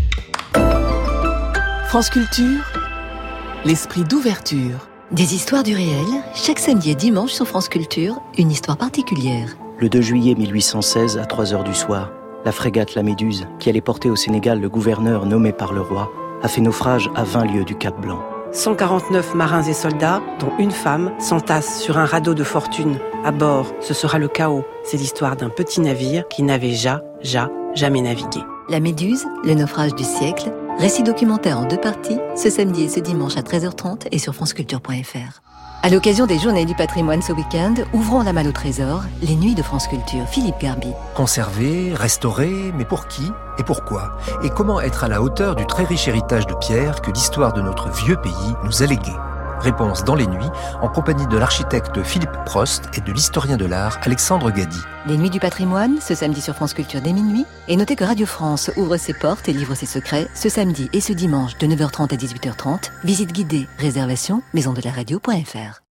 France Culture, l'esprit d'ouverture. Des histoires du réel, chaque samedi et dimanche sur France Culture, une histoire particulière. Le deux juillet mille huit cent seize, à trois heures du soir, la frégate La Méduse, qui allait porter au Sénégal le gouverneur nommé par le roi, a fait naufrage à vingt lieues du Cap Blanc. cent quarante-neuf marins et soldats, dont une femme, s'entassent sur un radeau de fortune. À bord, ce sera le chaos. C'est l'histoire d'un petit navire qui n'avait ja, ja, jamais navigué. La Méduse, le naufrage du siècle, récit documentaire en deux parties, ce samedi et ce dimanche à treize heures trente et sur franceculture point f r. À l'occasion des Journées du patrimoine ce week-end, ouvrons la malle au trésor, les nuits de France Culture, Philippe Garby. Conserver, restaurer, mais pour qui et pourquoi? Et comment être à la hauteur du très riche héritage de pierre que l'histoire de notre vieux pays nous a légué? Réponse dans les nuits, en compagnie de l'architecte Philippe Prost et de l'historien de l'art Alexandre Gady. Les nuits du patrimoine, ce samedi sur France Culture dès minuit. Et notez que Radio France ouvre ses portes et livre ses secrets ce samedi et ce dimanche de neuf heures trente à dix-huit heures trente. Visite guidée, réservation, maison de la radio point f r.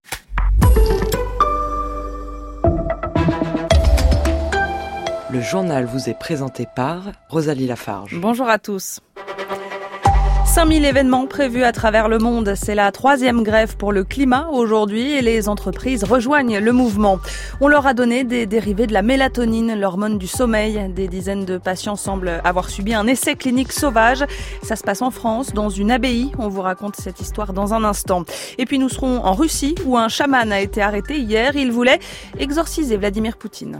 Le journal vous est présenté par Rosalie Lafarge. Bonjour à tous. cinq mille événements prévus à travers le monde. C'est la troisième grève pour le climat aujourd'hui et les entreprises rejoignent le mouvement. On leur a donné des dérivés de la mélatonine, l'hormone du sommeil. Des dizaines de patients semblent avoir subi un essai clinique sauvage. Ça se passe en France, dans une abbaye. On vous raconte cette histoire dans un instant. Et puis nous serons en Russie où un chaman a été arrêté hier. Il voulait exorciser Vladimir Poutine.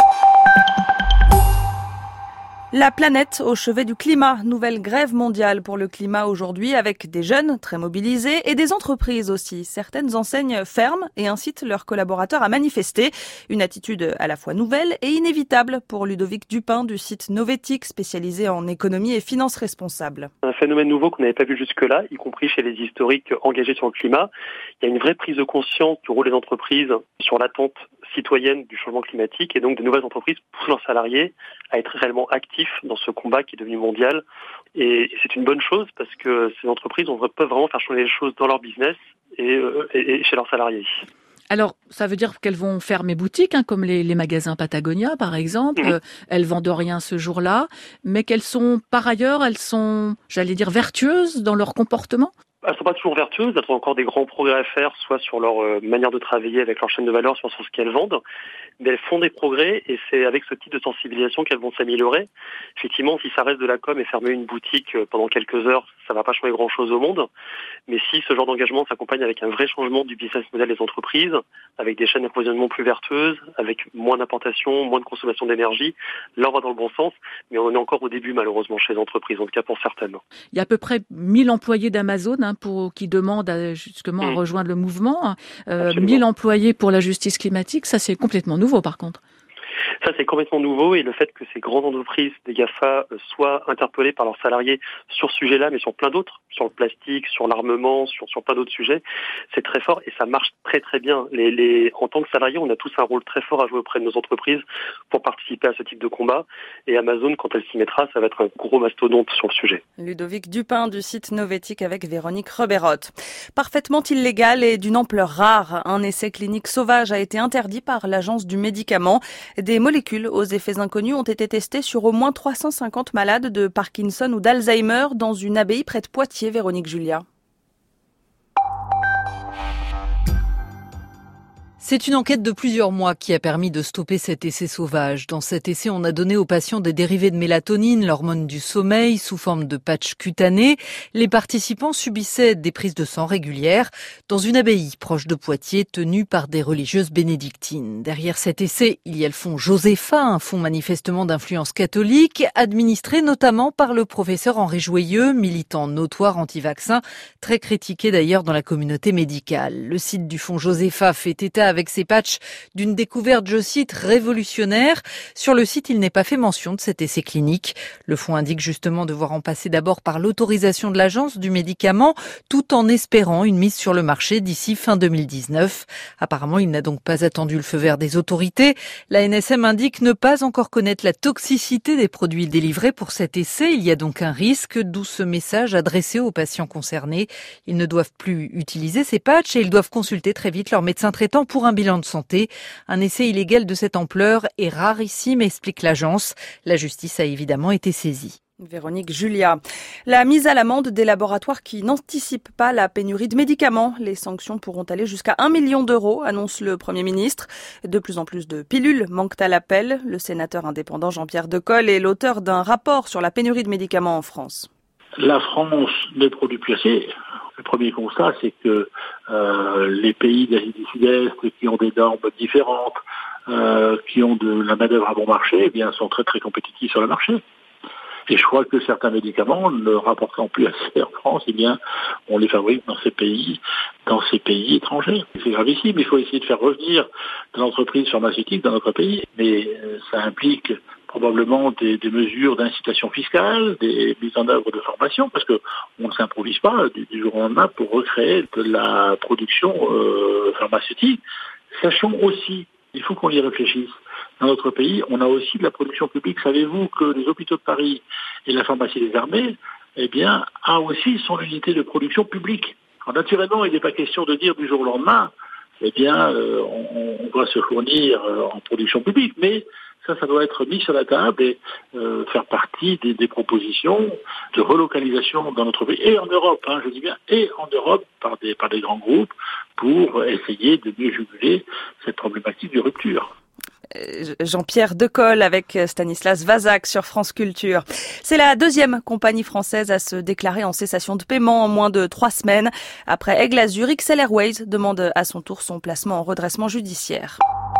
La planète au chevet du climat. Nouvelle grève mondiale pour le climat aujourd'hui avec des jeunes très mobilisés et des entreprises aussi. Certaines enseignes ferment et incitent leurs collaborateurs à manifester. Une attitude à la fois nouvelle et inévitable pour Ludovic Dupin du site Novetic spécialisé en économie et finances responsables. Un phénomène nouveau qu'on n'avait pas vu jusque-là, y compris chez les historiques engagés sur le climat. Il y a une vraie prise de conscience du rôle des entreprises sur l'attente citoyenne du changement climatique et donc de nouvelles entreprises poussent leurs salariés à être réellement actifs dans ce combat qui est devenu mondial. Et c'est une bonne chose parce que ces entreprises peuvent vraiment faire changer les choses dans leur business et, euh, et chez leurs salariés. Alors, ça veut dire qu'elles vont fermer boutique, hein, comme les, les magasins Patagonia, par exemple. Mmh. Euh, elles vendent rien ce jour-là, mais qu'elles sont, par ailleurs, elles sont, j'allais dire, vertueuses dans leur comportement. Elles ne sont pas toujours vertueuses, elles ont encore des grands progrès à faire, soit sur leur euh, manière de travailler avec leur chaîne de valeur, soit sur ce qu'elles vendent. Mais elles font des progrès et c'est avec ce type de sensibilisation qu'elles vont s'améliorer. Effectivement, si ça reste de la com et fermer une boutique pendant quelques heures, ça va pas changer grand-chose au monde. Mais si ce genre d'engagement s'accompagne avec un vrai changement du business model des entreprises, avec des chaînes d'approvisionnement plus vertueuses, avec moins d'importation, moins de consommation d'énergie, là on va dans le bon sens. Mais on est encore au début malheureusement chez les entreprises, en tout cas pour certaines. Il y a à peu près mille employés d'Amazon hein, pour, qui demandent à, justement à rejoindre le mouvement. Euh, mille employés pour la justice climatique, ça c'est complètement nouveau par contre. Ça, c'est complètement nouveau et le fait que ces grandes entreprises, des GAFA, soient interpellées par leurs salariés sur ce sujet-là, mais sur plein d'autres, sur le plastique, sur l'armement, sur, sur plein d'autres sujets, c'est très fort et ça marche très très bien. Les, les, en tant que salariés, on a tous un rôle très fort à jouer auprès de nos entreprises pour participer à ce type de combat. Et Amazon, quand elle s'y mettra, ça va être un gros mastodonte sur le sujet. Ludovic Dupin du site Novetic avec Véronique Reberotte. Parfaitement illégal et d'une ampleur rare, un essai clinique sauvage a été interdit par l'Agence du médicament. Des molécules aux effets inconnus ont été testées sur au moins trois cent cinquante malades de Parkinson ou d'Alzheimer dans une abbaye près de Poitiers, Véronique Julia. C'est une enquête de plusieurs mois qui a permis de stopper cet essai sauvage. Dans cet essai, on a donné aux patients des dérivés de mélatonine, l'hormone du sommeil, sous forme de patch cutané. Les participants subissaient des prises de sang régulières dans une abbaye proche de Poitiers tenue par des religieuses bénédictines. Derrière cet essai, il y a le fonds Josepha, un fonds manifestement d'influence catholique, administré notamment par le professeur Henri Joyeux, militant notoire anti-vaccin, très critiqué d'ailleurs dans la communauté médicale. Le site du fonds Josepha fait état avec avec ces patchs d'une découverte, je cite, révolutionnaire. Sur le site, il n'est pas fait mention de cet essai clinique. Le fonds indique justement devoir en passer d'abord par l'autorisation de l'agence du médicament, tout en espérant une mise sur le marché d'ici fin deux mille dix-neuf. Apparemment, il n'a donc pas attendu le feu vert des autorités. La N S M indique ne pas encore connaître la toxicité des produits délivrés pour cet essai. Il y a donc un risque, d'où ce message adressé aux patients concernés. Ils ne doivent plus utiliser ces patchs et ils doivent consulter très vite leur médecin traitant pour un bilan de santé. Un essai illégal de cette ampleur est rarissime, explique l'agence. La justice a évidemment été saisie. Véronique Julia. La mise à l'amende des laboratoires qui n'anticipent pas la pénurie de médicaments. Les sanctions pourront aller jusqu'à un million d'euros, annonce le Premier ministre. De plus en plus de pilules manquent à l'appel. Le sénateur indépendant Jean-Pierre Decool est l'auteur d'un rapport sur la pénurie de médicaments en France. La France ne produit plus assez. Le premier constat, c'est que euh, les pays d'Asie du Sud-Est qui ont des normes différentes, euh, qui ont de la main-d'œuvre à bon marché, eh bien, sont très très compétitifs sur le marché. Et je crois que certains médicaments, ne rapportant plus assez en France, eh bien, on les fabrique dans ces pays, dans ces pays étrangers. C'est gravissime. Il faut essayer de faire revenir des entreprises pharmaceutiques dans notre pays. Mais ça implique probablement des, des mesures d'incitation fiscale, des mises en œuvre de formation, parce que on ne s'improvise pas du, du jour au lendemain pour recréer de la production euh, pharmaceutique. Sachons aussi, il faut qu'on y réfléchisse. Dans notre pays, on a aussi de la production publique. Savez-vous que les hôpitaux de Paris et la pharmacie des armées, eh bien, a aussi son unité de production publique. Alors, naturellement, il n'est pas question de dire du jour au lendemain, eh bien, euh, on, on doit se fournir euh, en production publique, mais ça, ça doit être mis sur la table et euh, faire partie des, des propositions de relocalisation dans notre pays et en Europe, hein, je dis bien, et en Europe par des par des grands groupes pour essayer de mieux juguler cette problématique de rupture. Jean-Pierre Decool avec Stanislas Vazak sur France Culture. C'est la deuxième compagnie française à se déclarer en cessation de paiement en moins de trois semaines. Après Aigle Azur, X L Airways demande à son tour son placement en redressement judiciaire.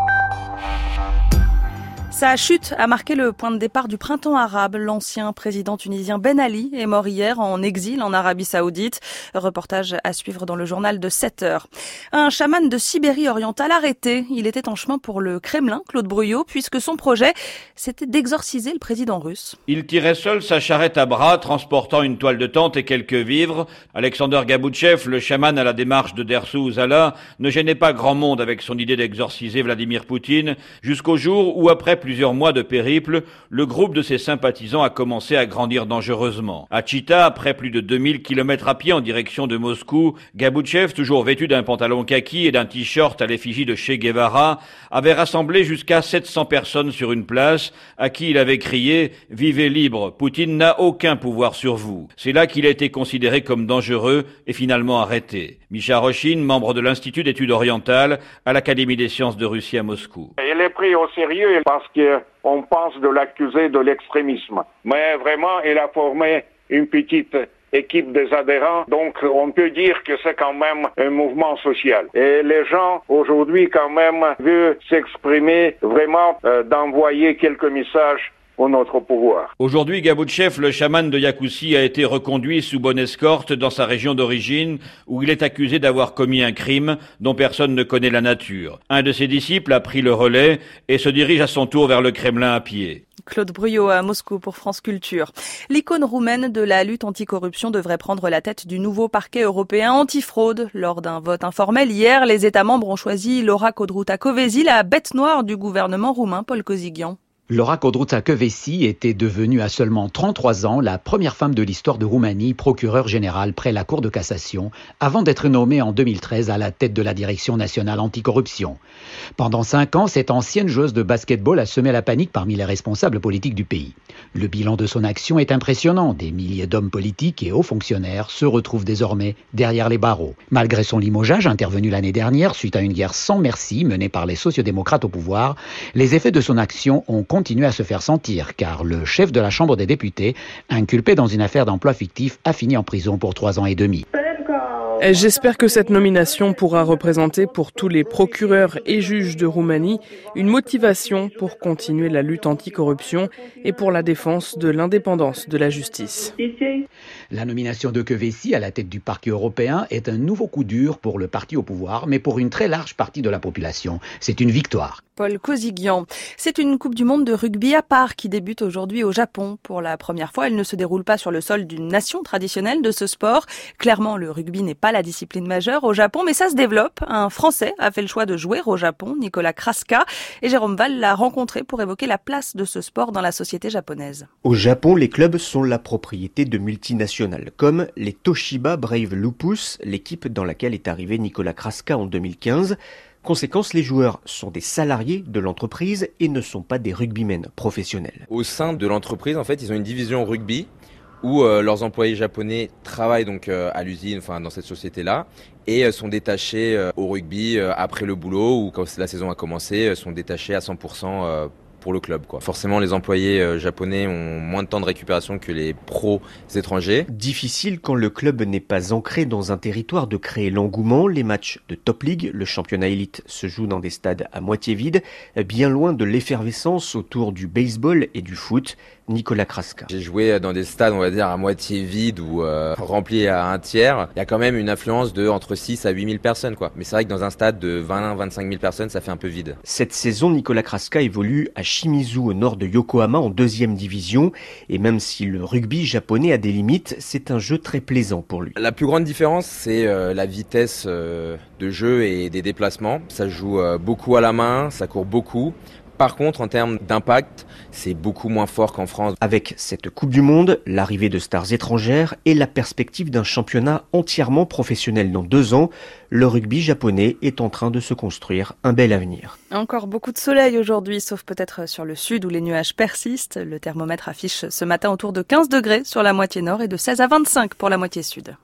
Sa chute a marqué le point de départ du printemps arabe. L'ancien président tunisien Ben Ali est mort hier en exil en Arabie Saoudite. Reportage à suivre dans le journal de sept heures. Un chaman de Sibérie orientale arrêté. Il était en chemin pour le Kremlin, Claude Bruyot, puisque son projet, c'était d'exorciser le président russe. Il tirait seul sa charrette à bras, transportant une toile de tente et quelques vivres. Alexander Gaboutchev, le chaman à la démarche de Dersou Uzala, ne gênait pas grand monde avec son idée d'exorciser Vladimir Poutine, jusqu'au jour où, après plusieurs mois de périple, le groupe de ses sympathisants a commencé à grandir dangereusement. À Chita, après plus de deux mille kilomètres à pied en direction de Moscou, Gaboutchev, toujours vêtu d'un pantalon kaki et d'un t-shirt à l'effigie de Che Guevara, avait rassemblé jusqu'à sept cents personnes sur une place, à qui il avait crié « Vivez libre, Poutine n'a aucun pouvoir sur vous ». C'est là qu'il a été considéré comme dangereux et finalement arrêté. Misha Roshin, membre de l'Institut d'études orientales à l'Académie des sciences de Russie à Moscou. Il est pris au sérieux parce qu'on pense de l'accuser de l'extrémisme. Mais vraiment, il a formé une petite équipe des adhérents, donc on peut dire que c'est quand même un mouvement social. Et les gens, aujourd'hui, quand même, veulent s'exprimer vraiment, euh, d'envoyer quelques messages au notre pouvoir. Aujourd'hui, Gaboutchev, le chaman de Yakoussi, a été reconduit sous bonne escorte dans sa région d'origine, où il est accusé d'avoir commis un crime dont personne ne connaît la nature. Un de ses disciples a pris le relais et se dirige à son tour vers le Kremlin à pied. Claude Bruyot à Moscou pour France Culture. L'icône roumaine de la lutte anticorruption devrait prendre la tête du nouveau parquet européen antifraude. Lors d'un vote informel hier, les États membres ont choisi Laura Codruta-Kövesi, la bête noire du gouvernement roumain, Paul Kozigian. Laura Codruta-Kövesi était devenue à seulement trente-trois ans la première femme de l'histoire de Roumanie, procureure générale près la Cour de cassation, avant d'être nommée en deux mille treize à la tête de la Direction nationale anticorruption. Pendant cinq ans, cette ancienne joueuse de basketball a semé la panique parmi les responsables politiques du pays. Le bilan de son action est impressionnant. Des milliers d'hommes politiques et hauts fonctionnaires se retrouvent désormais derrière les barreaux. Malgré son limogeage intervenu l'année dernière suite à une guerre sans merci menée par les sociodémocrates au pouvoir, les effets de son action ont continué à se faire sentir, car le chef de la Chambre des députés, inculpé dans une affaire d'emploi fictif, a fini en prison pour trois ans et demi. J'espère que cette nomination pourra représenter pour tous les procureurs et juges de Roumanie une motivation pour continuer la lutte anticorruption et pour la défense de l'indépendance de la justice. La nomination de Kövesi à la tête du parquet européen est un nouveau coup dur pour le parti au pouvoir, mais pour une très large partie de la population. C'est une victoire. Paul Kosigian. C'est une Coupe du Monde de rugby à part qui débute aujourd'hui au Japon. Pour la première fois, elle ne se déroule pas sur le sol d'une nation traditionnelle de ce sport. Clairement, le rugby n'est pas la discipline majeure au Japon, mais ça se développe. Un Français a fait le choix de jouer au Japon, Nicolas Kraska, et Jérôme Val l'a rencontré pour évoquer la place de ce sport dans la société japonaise. Au Japon, les clubs sont la propriété de multinationales, comme les Toshiba Brave Lupus, l'équipe dans laquelle est arrivé Nicolas Kraska en deux mille quinze. Conséquence, les joueurs sont des salariés de l'entreprise et ne sont pas des rugbymen professionnels. Au sein de l'entreprise, en fait, ils ont une division rugby où euh, leurs employés japonais travaillent donc euh, à l'usine, enfin dans cette société-là, et euh, sont détachés euh, au rugby euh, après le boulot ou quand la saison a commencé, euh, sont détachés à cent pour cent euh, pour le club, quoi. Forcément, les employés euh, japonais ont moins de temps de récupération que les pros étrangers. Difficile quand le club n'est pas ancré dans un territoire de créer l'engouement. Les matchs de Top League, le championnat élite, se jouent dans des stades à moitié vides, bien loin de l'effervescence autour du baseball et du foot. Nicolas Kraska. J'ai joué dans des stades, on va dire, à moitié vides ou euh, remplis à un tiers. Il y a quand même une affluence de entre six à huit mille personnes, quoi. Mais c'est vrai que dans un stade de vingt à vingt-cinq mille personnes, ça fait un peu vide. Cette saison, Nicolas Kraska évolue à Shimizu, au nord de Yokohama, en deuxième division. Et même si le rugby japonais a des limites, c'est un jeu très plaisant pour lui. La plus grande différence, c'est euh, la vitesse euh, de jeu et des déplacements. Ça joue euh, beaucoup à la main, ça court beaucoup. Par contre, en termes d'impact, c'est beaucoup moins fort qu'en France. Avec cette Coupe du Monde, l'arrivée de stars étrangères et la perspective d'un championnat entièrement professionnel dans deux ans, le rugby japonais est en train de se construire un bel avenir. Encore beaucoup de soleil aujourd'hui, sauf peut-être sur le sud où les nuages persistent. Le thermomètre affiche ce matin autour de quinze degrés sur la moitié nord et de seize à vingt-cinq pour la moitié sud.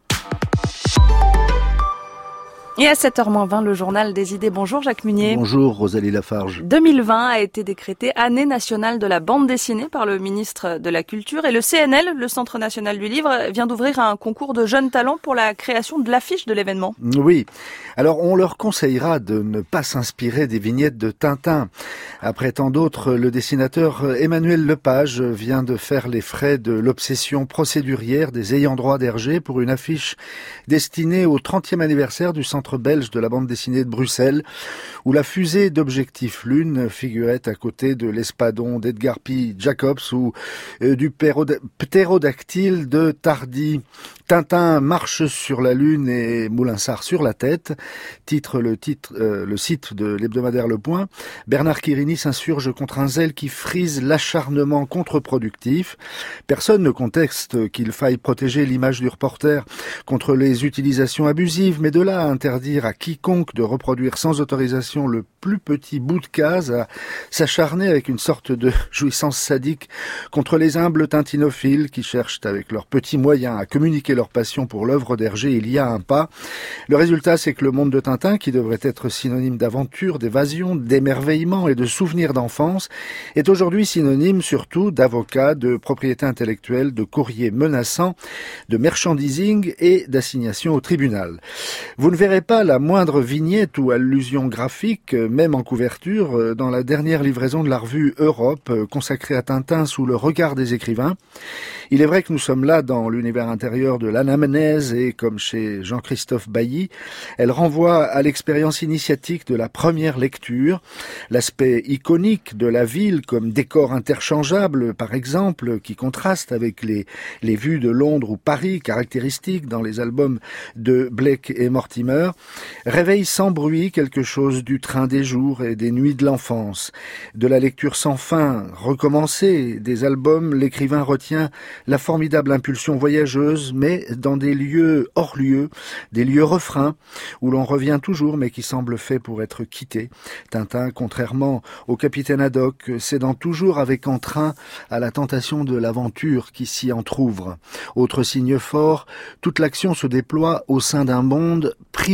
Et à sept heures moins vingt, le journal des idées. Bonjour Jacques Munier. Bonjour Rosalie Lafarge. deux mille vingt a été décrété année nationale de la bande dessinée par le ministre de la Culture et le C N L, le Centre national du livre, vient d'ouvrir un concours de jeunes talents pour la création de l'affiche de l'événement. Oui, alors on leur conseillera de ne pas s'inspirer des vignettes de Tintin. Après tant d'autres, le dessinateur Emmanuel Lepage vient de faire les frais de l'obsession procédurière des ayants droit d'Hergé pour une affiche destinée au trentième anniversaire du Centre belge de la bande dessinée de Bruxelles, où la fusée d'Objectif Lune figurait à côté de l'Espadon d'Edgar P. Jacobs ou euh, du ptérodactyle de Tardy. Tintin marche sur la Lune et Moulinsart sur la tête, titre le titre euh, le site de l'hebdomadaire Le Point. Bernard Quirini s'insurge contre un zèle qui frise l'acharnement contre-productif. Personne ne conteste qu'il faille protéger l'image du reporter contre les utilisations abusives, mais de là à interdire à quiconque de reproduire sans autorisation le plus petit bout de case, à s'acharner avec une sorte de jouissance sadique contre les humbles tintinophiles qui cherchent avec leurs petits moyens à communiquer leur passion pour l'œuvre d'Hergé il y a un pas. Le résultat, c'est que le monde de Tintin, qui devrait être synonyme d'aventure, d'évasion, d'émerveillement et de souvenirs d'enfance, est aujourd'hui synonyme surtout d'avocat, de propriété intellectuelle, de courrier menaçant, de merchandising et d'assignation au tribunal. Vous ne verrez pas la moindre vignette ou allusion graphique, même en couverture, dans la dernière livraison de la revue Europe, consacrée à Tintin sous le regard des écrivains. Il est vrai que nous sommes là dans l'univers intérieur de l'anamnèse et, comme chez Jean-Christophe Bailly, elle renvoie à l'expérience initiatique de la première lecture, l'aspect iconique de la ville comme décor interchangeable, par exemple, qui contraste avec les, les vues de Londres ou Paris, caractéristiques dans les albums de Blake et Mortimer, réveille sans bruit quelque chose du train des jours et des nuits de l'enfance. De la lecture sans fin, recommencée, des albums, l'écrivain retient la formidable impulsion voyageuse, mais dans des lieux hors lieu, des lieux refrains, où l'on revient toujours, mais qui semblent faits pour être quittés. Tintin, contrairement au capitaine Haddock, cédant toujours avec entrain à la tentation de l'aventure qui s'y entr'ouvre. Autre signe fort, toute l'action se déploie au sein d'un monde privé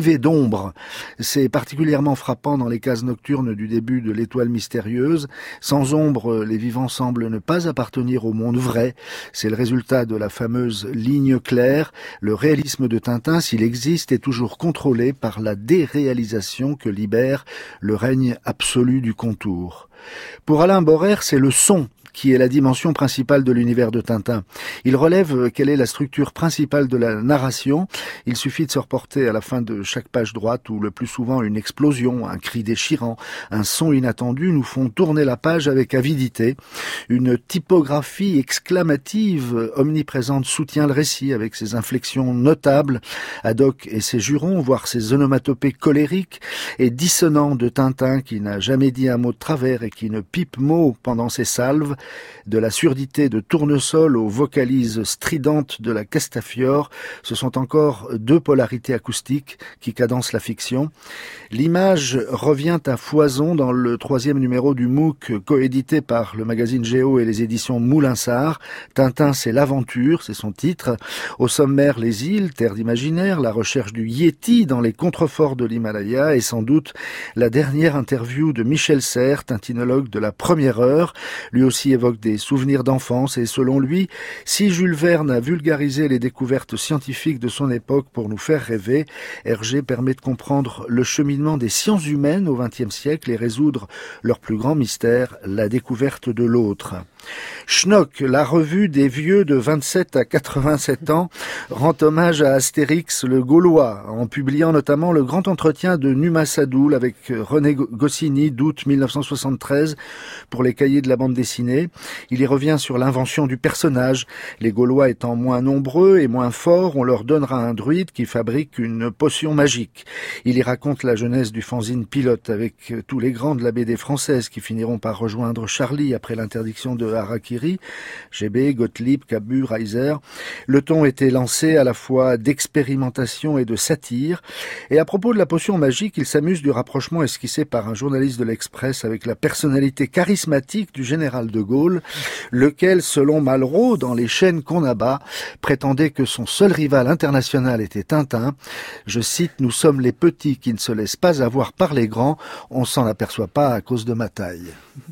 privés d'ombre. C'est particulièrement frappant dans les cases nocturnes du début de l'Étoile mystérieuse. Sans ombre, les vivants semblent ne pas appartenir au monde vrai. C'est le résultat de la fameuse ligne claire. Le réalisme de Tintin, s'il existe, est toujours contrôlé par la déréalisation que libère le règne absolu du contour. Pour Alain Borer, c'est le son qui est la dimension principale de l'univers de Tintin. Il relève quelle est la structure principale de la narration. Il suffit de se reporter à la fin de chaque page droite où le plus souvent une explosion, un cri déchirant, un son inattendu nous font tourner la page avec avidité. Une typographie exclamative omniprésente soutient le récit avec ses inflexions notables. Haddock et ses jurons, voire ses onomatopées colériques et dissonants de Tintin qui n'a jamais dit un mot de travers et qui ne pipe mot pendant ses salves. De la surdité de Tournesol aux vocalises stridentes de la Castafiore, ce sont encore deux polarités acoustiques qui cadencent la fiction. L'image revient à foison dans le troisième numéro du M O O C coédité par le magazine Géo et les éditions Moulinsart. Tintin, c'est l'aventure, c'est son titre. Au sommaire, les îles, terre d'imaginaire, la recherche du Yéti dans les contreforts de l'Himalaya et sans doute la dernière interview de Michel Serres, tintinologue de la première heure. Lui aussi évoque des souvenirs d'enfance et selon lui, si Jules Verne a vulgarisé les découvertes scientifiques de son époque pour nous faire rêver, Hergé permet de comprendre le cheminement des sciences humaines au vingtième siècle et résoudre leur plus grand mystère, la découverte de l'autre. Schnock, la revue des vieux de vingt-sept à quatre-vingt-sept ans, rend hommage à Astérix le Gaulois, en publiant notamment le grand entretien de Numa Sadoul avec René Goscinny d'août mille neuf cent soixante-treize pour les cahiers de la bande dessinée. Il y revient sur l'invention du personnage. Les Gaulois étant moins nombreux et moins forts, on leur donnera un druide qui fabrique une potion magique. Il y raconte la jeunesse du fanzine Pilote avec tous les grands de la B D française qui finiront par rejoindre Charlie après l'interdiction de Harakiri, G B, Gottlieb, Cabu, Reiser. Le ton était lancé à la fois d'expérimentation et de satire. Et à propos de la potion magique, il s'amuse du rapprochement esquissé par un journaliste de l'Express avec la personnalité charismatique du général de Gaulle, lequel, selon Malraux, dans Les chaînes qu'on abat, prétendait que son seul rival international était Tintin. Je cite, « Nous sommes les petits qui ne se laissent pas avoir par les grands, on s'en aperçoit pas à cause de ma taille. »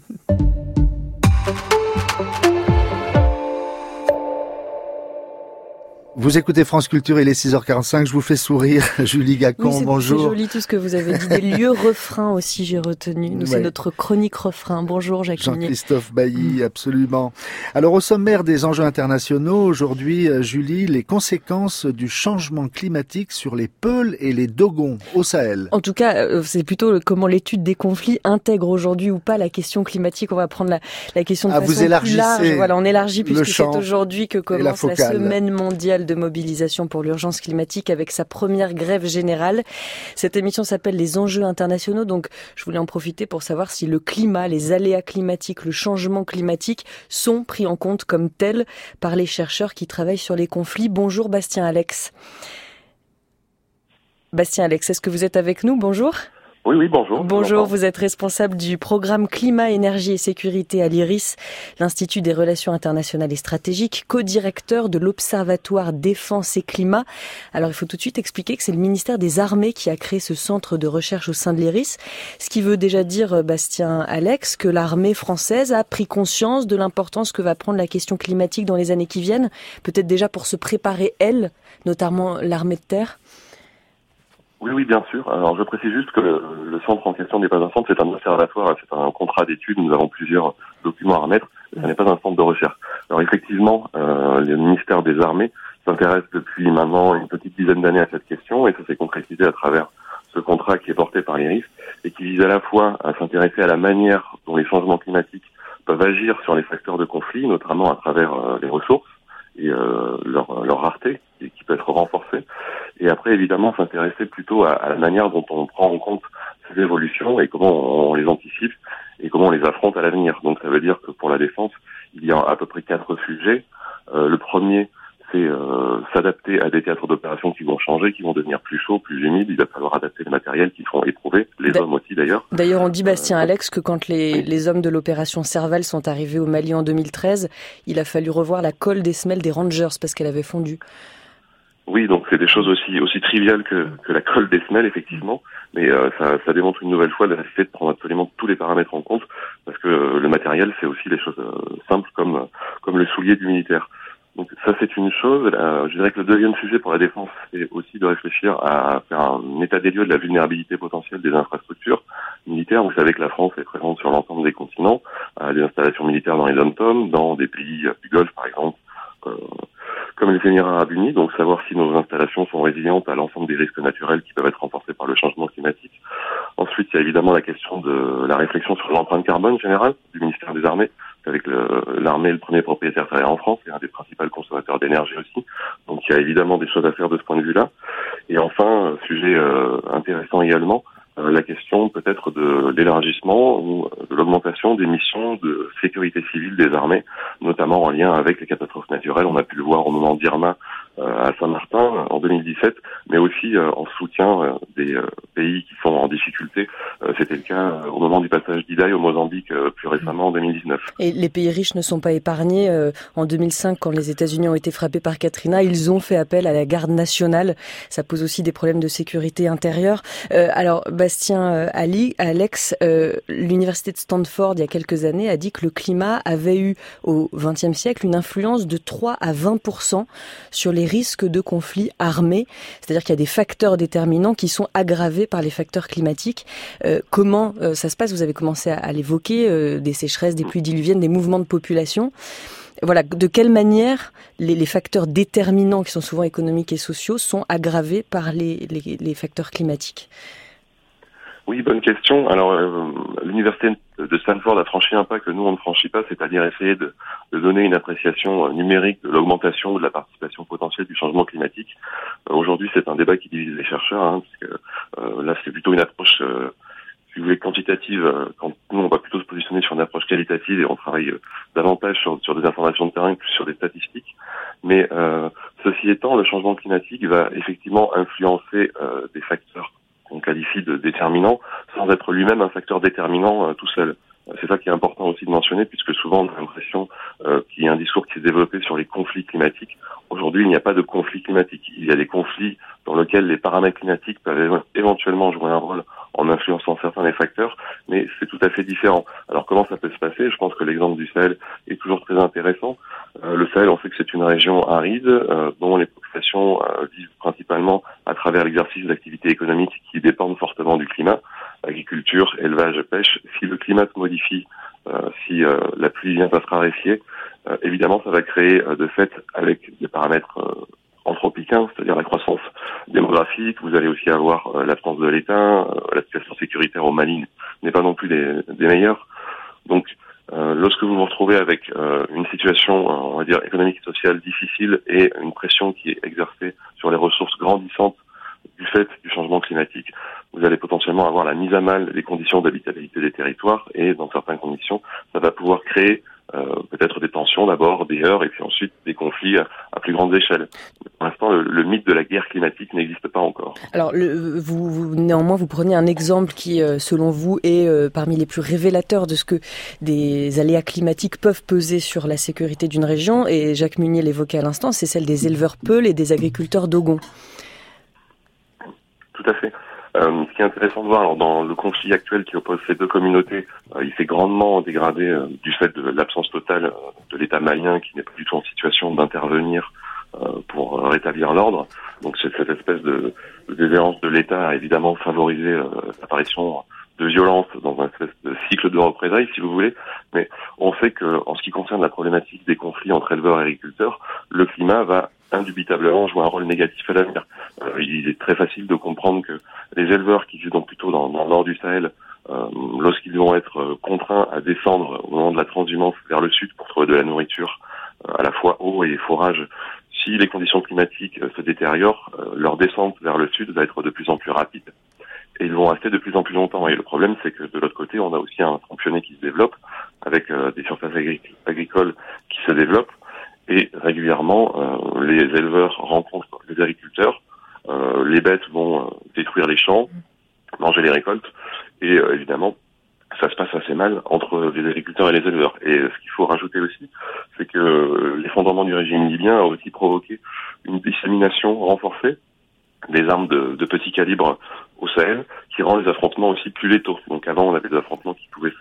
Vous écoutez France Culture, il est six heures quarante-cinq, je vous fais sourire. Julie Gacon, oui, c'est, bonjour. C'est joli tout ce que vous avez dit. Des lieux refrains aussi, j'ai retenu. Nous, ouais. C'est notre chronique refrain. Bonjour Jacques Minier. Jean-Christophe Bailly, mmh. absolument. Alors, au sommaire des enjeux internationaux, aujourd'hui, Julie, les conséquences du changement climatique sur les Peuls et les Dogons au Sahel. En tout cas, c'est plutôt comment l'étude des conflits intègre aujourd'hui ou pas la question climatique. On va prendre la, la question de ah, façon vous élargissez plus large. Voilà, on élargit puisque c'est aujourd'hui que commence la, la semaine mondiale de mobilisation pour l'urgence climatique avec sa première grève générale. Cette émission s'appelle Les enjeux internationaux, donc je voulais en profiter pour savoir si le climat, les aléas climatiques, le changement climatique sont pris en compte comme tels par les chercheurs qui travaillent sur les conflits. Bonjour Bastien Alex. Bastien Alex, est-ce que vous êtes avec nous? Bonjour. Oui, oui, bonjour. Bonjour, vous êtes responsable du programme Climat, Énergie et Sécurité à l'I R I S, l'Institut des Relations Internationales et Stratégiques, co-directeur de l'Observatoire Défense et Climat. Alors, il faut tout de suite expliquer que c'est le ministère des Armées qui a créé ce centre de recherche au sein de l'I R I S, ce qui veut déjà dire, Bastien Alex, que l'armée française a pris conscience de l'importance que va prendre la question climatique dans les années qui viennent, peut-être déjà pour se préparer, elle, notamment l'armée de terre. Oui, oui, bien sûr. Alors, je précise juste que le, le centre en question n'est pas un centre, c'est un observatoire, c'est un contrat d'études. Nous avons plusieurs documents à remettre. Ce n'est pas un centre de recherche. Alors, effectivement, euh, le ministère des Armées s'intéresse depuis maintenant une petite dizaine d'années à cette question, et ça s'est concrétisé à travers ce contrat qui est porté par l'I R I S et qui vise à la fois à s'intéresser à la manière dont les changements climatiques peuvent agir sur les facteurs de conflit, notamment à travers euh, les ressources et euh, leur, leur rareté, et qui peut être renforcée. Et après, évidemment, s'intéresser plutôt à, à la manière dont on prend en compte ces évolutions et comment on, on les anticipe et comment on les affronte à l'avenir. Donc ça veut dire que pour la défense, il y a à peu près quatre sujets. Euh, le premier, c'est euh, s'adapter à des théâtres d'opération qui vont changer, qui vont devenir plus chauds, plus humides. Il va falloir adapter les matériels qui seront éprouvés, les hommes aussi d'ailleurs. D'ailleurs, on dit, Bastien Alex, que quand les, oui. les hommes de l'opération Serval sont arrivés au Mali en deux mille treize, il a fallu revoir la colle des semelles des Rangers parce qu'elle avait fondu. Oui, donc c'est des choses aussi aussi triviales que, que la colle des semelles, effectivement, mais euh, ça, ça démontre une nouvelle fois la nécessité de prendre absolument tous les paramètres en compte, parce que euh, le matériel, c'est aussi des choses euh, simples comme comme le soulier du militaire. Donc ça, c'est une chose. Euh, je dirais que le deuxième sujet pour la défense, c'est aussi de réfléchir à faire un état des lieux de la vulnérabilité potentielle des infrastructures militaires. Vous savez que la France est présente sur l'ensemble des continents, euh, des installations militaires dans les dom-toms, dans des pays du Golfe, par exemple, euh, comme les Émirats arabes unis, donc savoir si nos installations sont résilientes à l'ensemble des risques naturels qui peuvent être renforcés par le changement climatique. Ensuite, il y a évidemment la question de la réflexion sur l'empreinte carbone générale du ministère des Armées, avec le, l'armée est le premier propriétaire terrien en France et un des principaux consommateurs d'énergie aussi. Donc il y a évidemment des choses à faire de ce point de vue-là. Et enfin, sujet euh, intéressant également, Euh, la question peut-être de l'élargissement ou de l'augmentation des missions de sécurité civile des armées, notamment en lien avec les catastrophes naturelles. On a pu le voir au moment d'Irma euh, à Saint-Martin en deux mille dix-sept, mais aussi euh, en soutien euh, des euh, pays qui sont en difficulté. Euh, c'était le cas euh, au moment du passage d'Idai au Mozambique euh, plus récemment en deux mille dix-neuf. Et les pays riches ne sont pas épargnés. Euh, en deux mille cinq, quand les États-Unis ont été frappés par Katrina, ils ont fait appel à la garde nationale. Ça pose aussi des problèmes de sécurité intérieure. Euh, alors, Bastien Ali, Alex, euh, l'université de Stanford, il y a quelques années, a dit que le climat avait eu au vingtième siècle une influence de trois à vingt pour cent sur les risques de conflits armés. C'est-à-dire qu'il y a des facteurs déterminants qui sont aggravés par les facteurs climatiques. Euh, comment euh, ça se passe? Vous avez commencé à, à l'évoquer, euh, des sécheresses, des pluies diluviennes, des mouvements de population. Voilà, de quelle manière les, les facteurs déterminants, qui sont souvent économiques et sociaux, sont aggravés par les, les, les facteurs climatiques? Oui, bonne question. Alors, euh, l'université de Stanford a franchi un pas que nous, on ne franchit pas, c'est-à-dire essayer de, de donner une appréciation euh, numérique de l'augmentation de la participation potentielle du changement climatique. Euh, aujourd'hui, c'est un débat qui divise les chercheurs, hein, parce que euh, là, c'est plutôt une approche, euh, si vous voulez, quantitative, euh, quand nous, on va plutôt se positionner sur une approche qualitative et on travaille euh, davantage sur, sur des informations de terrain que sur des statistiques. Mais euh, ceci étant, le changement climatique va effectivement influencer euh, des facteurs qu'on qualifie de déterminant, sans être lui-même un facteur déterminant euh, tout seul. C'est ça qui est important aussi de mentionner, puisque souvent on a l'impression euh, qu'il y a un discours qui s'est développé sur les conflits climatiques. Aujourd'hui, il n'y a pas de conflit climatique. Il y a des conflits dans lesquels les paramètres climatiques peuvent éventuellement jouer un rôle en influençant certains des facteurs, mais c'est tout à fait différent. Alors comment ça peut se passer? Je pense que l'exemple du Sahel est toujours très intéressant. Euh, le Sahel, on sait que c'est une région aride, euh, dont les populations euh, vivent principalement à travers l'exercice d'activités économiques qui dépendent fortement du climat, agriculture, élevage, pêche. Si le climat se modifie, euh, si euh, la pluie vient à se raréfier, euh, évidemment ça va créer euh, de fait, avec des paramètres euh, anthropiques, hein, c'est-à-dire la croissance démographique, vous allez aussi avoir euh, l'absence de l'État, euh, la situation sécuritaire au Mali n'est pas non plus des, des meilleures. Donc euh, lorsque vous vous retrouvez avec euh, une situation, euh, on va dire, économique et sociale difficile et une pression qui est exercée sur les ressources grandissantes du fait du changement climatique, vous allez potentiellement avoir la mise à mal des conditions d'habitabilité des territoires et dans certaines conditions, ça va pouvoir créer euh, peut-être des tensions d'abord, des heurts et puis ensuite des conflits à, à plus grande échelle. Pour l'instant, le, le mythe de la guerre climatique n'existe pas encore. Alors, le, vous, vous, néanmoins, vous prenez un exemple qui, euh, selon vous, est euh, parmi les plus révélateurs de ce que des aléas climatiques peuvent peser sur la sécurité d'une région, et Jacques Munier l'évoquait à l'instant, c'est celle des éleveurs peuls et des agriculteurs dogons. Tout à fait. Euh, ce qui est intéressant de voir, alors, dans le conflit actuel qui oppose ces deux communautés, euh, il s'est grandement dégradé euh, du fait de l'absence totale euh, de l'État malien qui n'est pas du tout en situation d'intervenir euh, pour euh, rétablir l'ordre. Donc c'est cette espèce de, de déshérence de l'État a évidemment favorisé euh, l'apparition de violence dans un espèce de cycle de représailles, si vous voulez. Mais on sait que, en ce qui concerne la problématique des conflits entre éleveurs et agriculteurs, le climat va indubitablement jouer un rôle négatif à l'avenir. Euh, il est très facile de comprendre que les éleveurs qui vivent donc plutôt dans, dans le nord du Sahel, euh, lorsqu'ils vont être euh, contraints à descendre au moment de la transhumance vers le sud pour trouver de la nourriture, euh, à la fois eau et forage, si les conditions climatiques euh, se détériorent, euh, leur descente vers le sud va être de plus en plus rapide. Et ils vont rester de plus en plus longtemps. Et le problème, c'est que de l'autre côté, on a aussi un front pionnier qui se développe, avec euh, des surfaces agric- agricoles qui se développent. Et régulièrement, euh, les éleveurs rencontrent les agriculteurs, euh, les bêtes vont euh, détruire les champs, manger les récoltes, et euh, évidemment, ça se passe assez mal entre les agriculteurs et les éleveurs. Et ce qu'il faut rajouter aussi, c'est que l'effondrement du régime libyen a aussi provoqué une dissémination renforcée des armes de, de petit calibre au Sahel, qui rend les affrontements aussi plus létaux. Donc avant, on avait des affrontements qui pouvaient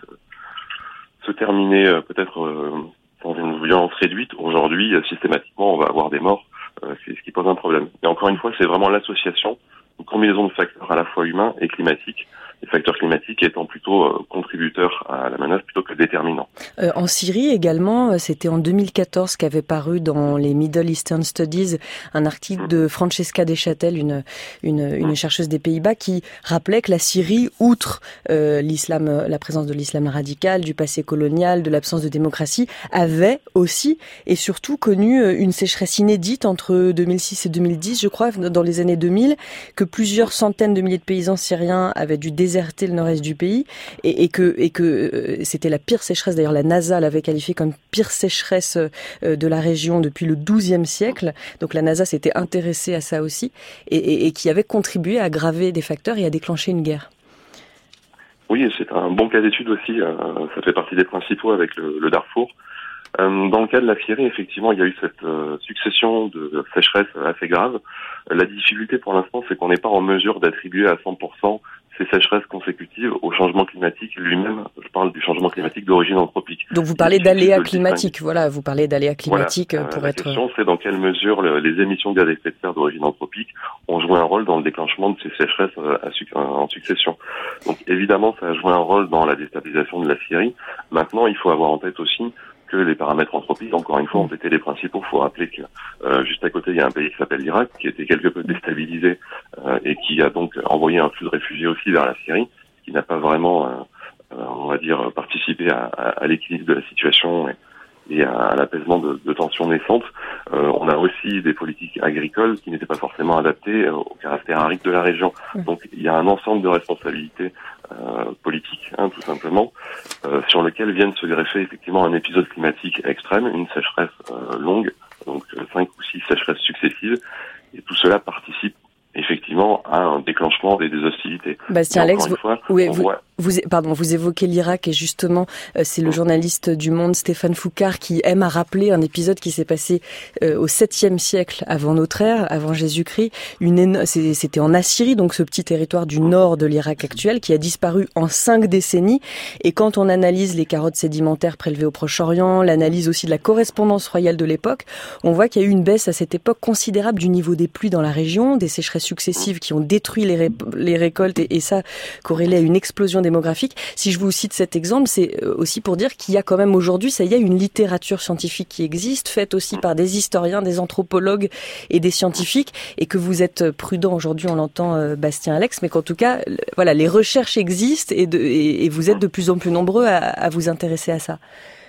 se, se terminer euh, peut-être euh, dans une violence réduite. Aujourd'hui, euh, systématiquement, on va avoir des morts, euh, c'est ce qui pose un problème. Et encore une fois, c'est vraiment l'association, une combinaison de facteurs à la fois humains et climatiques, les facteurs climatiques étant plutôt euh, contributeurs à la menace plutôt que déterminants. Euh, en Syrie également, c'était en deux mille quatorze qu'avait paru dans les Middle Eastern Studies un article de Francesca Deschâtel, une, une, une chercheuse des Pays-Bas, qui rappelait que la Syrie, outre euh, l'islam, la présence de l'islam radical, du passé colonial, de l'absence de démocratie, avait aussi et surtout connu une sécheresse inédite entre deux mille six et deux mille dix, je crois, dans les années deux mille, que plusieurs centaines de milliers de paysans syriens avaient dû déserter le nord-est du pays et, et que, et que euh, c'était la pire sécheresse, d'ailleurs la NASA l'avait qualifiée comme pire sécheresse euh, de la région depuis le douzième siècle, donc la NASA s'était intéressée à ça aussi et, et, et qui avait contribué à aggraver des facteurs et à déclencher une guerre. Oui, c'est un bon cas d'étude aussi, euh, ça fait partie des principaux avec le, le Darfour. Euh, dans le cas de la Syrie, effectivement, il y a eu cette euh, succession de sécheresses assez graves. La difficulté pour l'instant, c'est qu'on n'est pas en mesure d'attribuer à cent pour cent ces sécheresses consécutives au changement climatique lui-même. Je parle du changement climatique d'origine anthropique. Donc vous parlez d'aléas climatiques, voilà, vous parlez d'aléas climatiques voilà. pour euh, la être... La question, c'est dans quelle mesure le, les émissions de gaz à effet de serre d'origine anthropique ont joué un rôle dans le déclenchement de ces sécheresses euh, à, en succession. Donc évidemment, ça a joué un rôle dans la déstabilisation de la Syrie. Maintenant, il faut avoir en tête aussi que les paramètres anthropiques, encore une fois, ont été les principaux. Il faut rappeler que euh, juste à côté, il y a un pays qui s'appelle l'Irak, qui était quelque peu déstabilisé euh, et qui a donc envoyé un flux de réfugiés aussi vers la Syrie, qui n'a pas vraiment, euh, euh, on va dire, participé à, à, à l'équilibre de la situation et, et à, à l'apaisement de, de tensions naissantes. Euh, on a aussi des politiques agricoles qui n'étaient pas forcément adaptées au caractère aride de la région. Donc il y a un ensemble de responsabilités euh, politiques, hein, tout simplement, euh, sur lequel viennent se greffer effectivement un épisode climatique extrême, une sécheresse euh, longue, donc euh, cinq ou six sécheresses successives, et tout cela participe effectivement à un déclenchement des, des hostilités. Bastien Alex, vous, fois, oui, vous, voit... vous, pardon, vous évoquez l'Irak et justement, euh, c'est le journaliste du Monde Stéphane Foucard qui aime à rappeler un épisode qui s'est passé euh, au septième siècle avant notre ère, avant Jésus-Christ. Une éno... C'était en Assyrie, donc ce petit territoire du nord de l'Irak actuel qui a disparu en cinq décennies. Et quand on analyse les carottes sédimentaires prélevées au Proche-Orient, l'analyse aussi de la correspondance royale de l'époque, on voit qu'il y a eu une baisse à cette époque considérable du niveau des pluies dans la région, des sécheresses successives qui ont détruit les, ré, les récoltes et, et ça corrélé à une explosion démographique. Si je vous cite cet exemple, c'est aussi pour dire qu'il y a quand même aujourd'hui, ça y est, une littérature scientifique qui existe, faite aussi par des historiens, des anthropologues et des scientifiques, et que vous êtes prudent aujourd'hui, on l'entend, euh, Bastien Alex, mais qu'en tout cas, voilà, les recherches existent et, de, et, et vous êtes de plus en plus nombreux à, à vous intéresser à ça.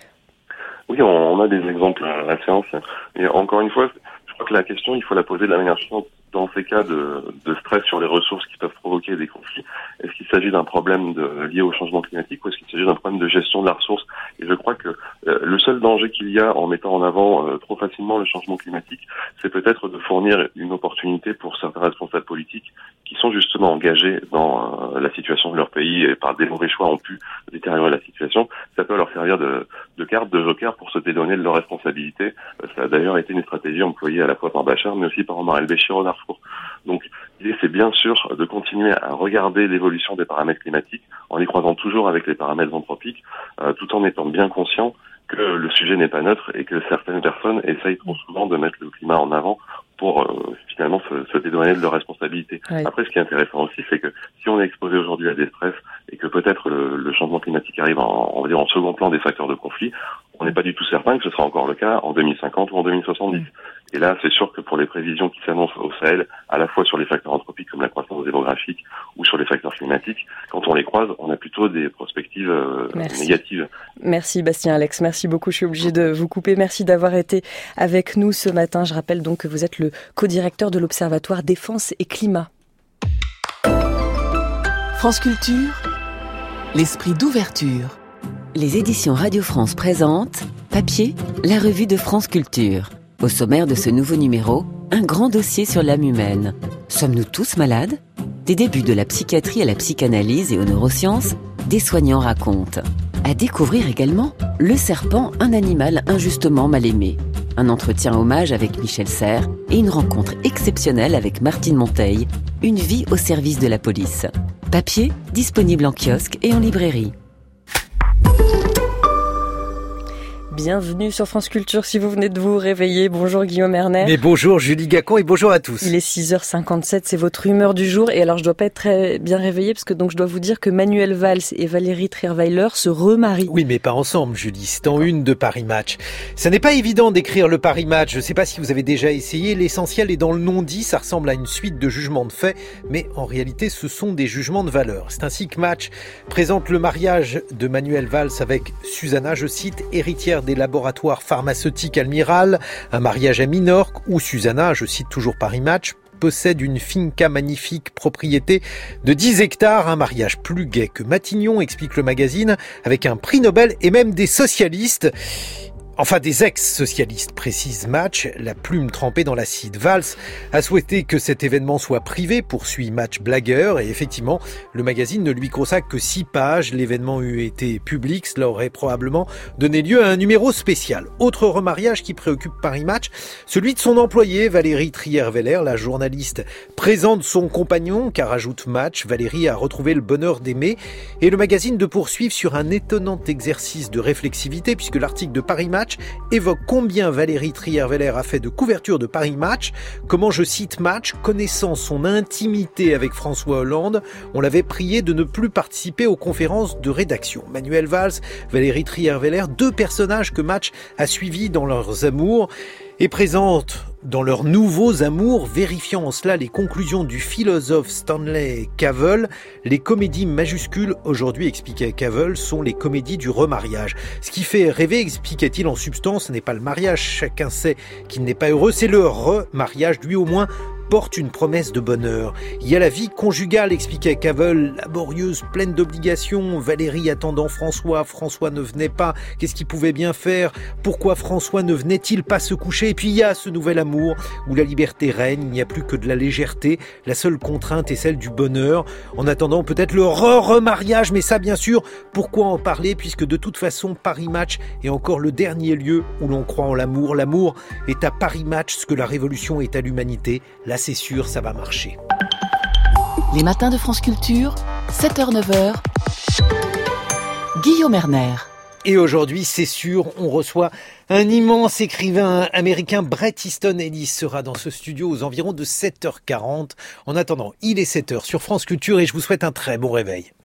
Oui, on a des exemples assez anciens. Et encore une fois, je crois que la question, il faut la poser de la manière suivante. Dans ces cas de, de stress sur les ressources qui peuvent provoquer des conflits, est-ce qu'il s'agit d'un problème de, lié au changement climatique ou est-ce qu'il s'agit d'un problème de gestion de la ressource? Et je crois que euh, le seul danger qu'il y a en mettant en avant euh, trop facilement le changement climatique, c'est peut-être de fournir une opportunité pour certains responsables politiques qui sont justement engagés dans euh, la situation de leur pays et par des mauvais choix ont pu détériorer la situation. Ça peut leur servir de, de carte, de joker pour se dédonner de leurs responsabilités. Ça a d'ailleurs été une stratégie employée à la fois par Bachar mais aussi par Omar el-Béchir au Darfour. Donc l'idée c'est bien sûr de continuer à regarder l'évolution des paramètres climatiques en les croisant toujours avec les paramètres anthropiques, euh, tout en étant bien conscient que le sujet n'est pas neutre et que certaines personnes essayent trop souvent de mettre le climat en avant pour euh, finalement se, se dédouaner de leurs responsabilités. Oui. Après, ce qui est intéressant aussi, c'est que si on est exposé aujourd'hui à des stress et que peut-être le, le changement climatique arrive en, on va dire en second plan des facteurs de conflit, on n'est pas du tout certain que ce sera encore le cas en deux mille cinquante ou en deux mille soixante-dix. Mmh. Et là, c'est sûr que pour les prévisions qui s'annoncent au Sahel, à la fois sur les facteurs anthropiques comme la croissance démographique ou sur les facteurs climatiques, quand on les croise, on a plutôt des perspectives euh, négatives. Merci Bastien Alex, merci beaucoup. Je suis obligée de vous couper. Merci d'avoir été avec nous ce matin. Je rappelle donc que vous êtes le co-directeur de l'Observatoire Défense et Climat. France Culture, l'esprit d'ouverture. Les éditions Radio France présentent Papier, la revue de France Culture. Au sommaire de ce nouveau numéro, un grand dossier sur l'âme humaine. Sommes-nous tous malades ? Des débuts de la psychiatrie à la psychanalyse et aux neurosciences, des soignants racontent. À découvrir également Le serpent, un animal injustement mal aimé. un entretien hommage avec Michel Serres et une rencontre exceptionnelle avec Martine Monteil, une vie au service de la police. Papier, disponible en kiosque et en librairie. Bienvenue sur France Culture si vous venez de vous réveiller. Bonjour Guillaume Erner. Mais bonjour Julie Gacon et bonjour à tous. Il est six heures cinquante-sept, c'est votre humeur du jour. Et alors je dois pas être très bien réveillée parce que donc je dois vous dire que Manuel Valls et Valérie Trierweiler se remarient. Oui mais pas ensemble Julie, c'est en une de Paris Match. Ça n'est pas évident d'écrire le Paris Match, je ne sais pas si vous avez déjà essayé. L'essentiel est dans le non-dit, ça ressemble à une suite de jugements de fait, mais en réalité ce sont des jugements de valeur. C'est ainsi que Match présente le mariage de Manuel Valls avec Susanna, je cite, héritière des laboratoires pharmaceutiques Almiral, un mariage à Minorque où Susanna, je cite toujours Paris Match, possède une finca magnifique propriété de dix hectares, un mariage plus gai que Matignon, explique le magazine, avec un prix Nobel et même des socialistes. Enfin, des ex-socialistes, précise Match, la plume trempée dans l'acide. Valls a souhaité que cet événement soit privé, poursuit Match blagueur, et effectivement, le magazine ne lui consacre que six pages. L'événement eût été public, cela aurait probablement donné lieu à un numéro spécial. Autre remariage qui préoccupe Paris Match, celui de son employée, Valérie Trierweiler. La journaliste présente son compagnon, car ajoute Match, Valérie a retrouvé le bonheur d'aimer, et le magazine de poursuivre sur un étonnant exercice de réflexivité, puisque l'article de Paris Match évoque combien Valérie Trierweiler a fait de couverture de Paris Match, comment, je cite Match, connaissant son intimité avec François Hollande, on l'avait prié de ne plus participer aux conférences de rédaction. Manuel Valls, Valérie Trierweiler, deux personnages que Match a suivis dans leurs amours et présente dans leurs nouveaux amours, vérifiant en cela les conclusions du philosophe Stanley Cavell. Les comédies majuscules, aujourd'hui, expliquait Cavell, sont les comédies du remariage. Ce qui fait rêver, expliquait-il en substance, ce n'est pas le mariage, chacun sait qu'il n'est pas heureux, c'est le remariage, lui au moins porte une promesse de bonheur. Il y a la vie conjugale, expliquait Cavell, laborieuse, pleine d'obligations, Valérie attendant François, François ne venait pas, qu'est-ce qu'il pouvait bien faire, pourquoi François ne venait-il pas se coucher, et puis il y a ce nouvel amour où la liberté règne, il n'y a plus que de la légèreté, la seule contrainte est celle du bonheur, en attendant peut-être le re-remariage, mais ça bien sûr, pourquoi en parler, puisque de toute façon Paris Match est encore le dernier lieu où l'on croit en l'amour, l'amour est à Paris Match ce que la révolution est à l'humanité, là c'est sûr, ça va marcher. Les matins de France Culture, sept heures neuf heures, Guillaume Erner. Et aujourd'hui, c'est sûr, on reçoit un immense écrivain américain, Bret Easton Ellis sera dans ce studio aux environs de sept heures quarante. En attendant, il est sept heures sur France Culture et je vous souhaite un très bon réveil.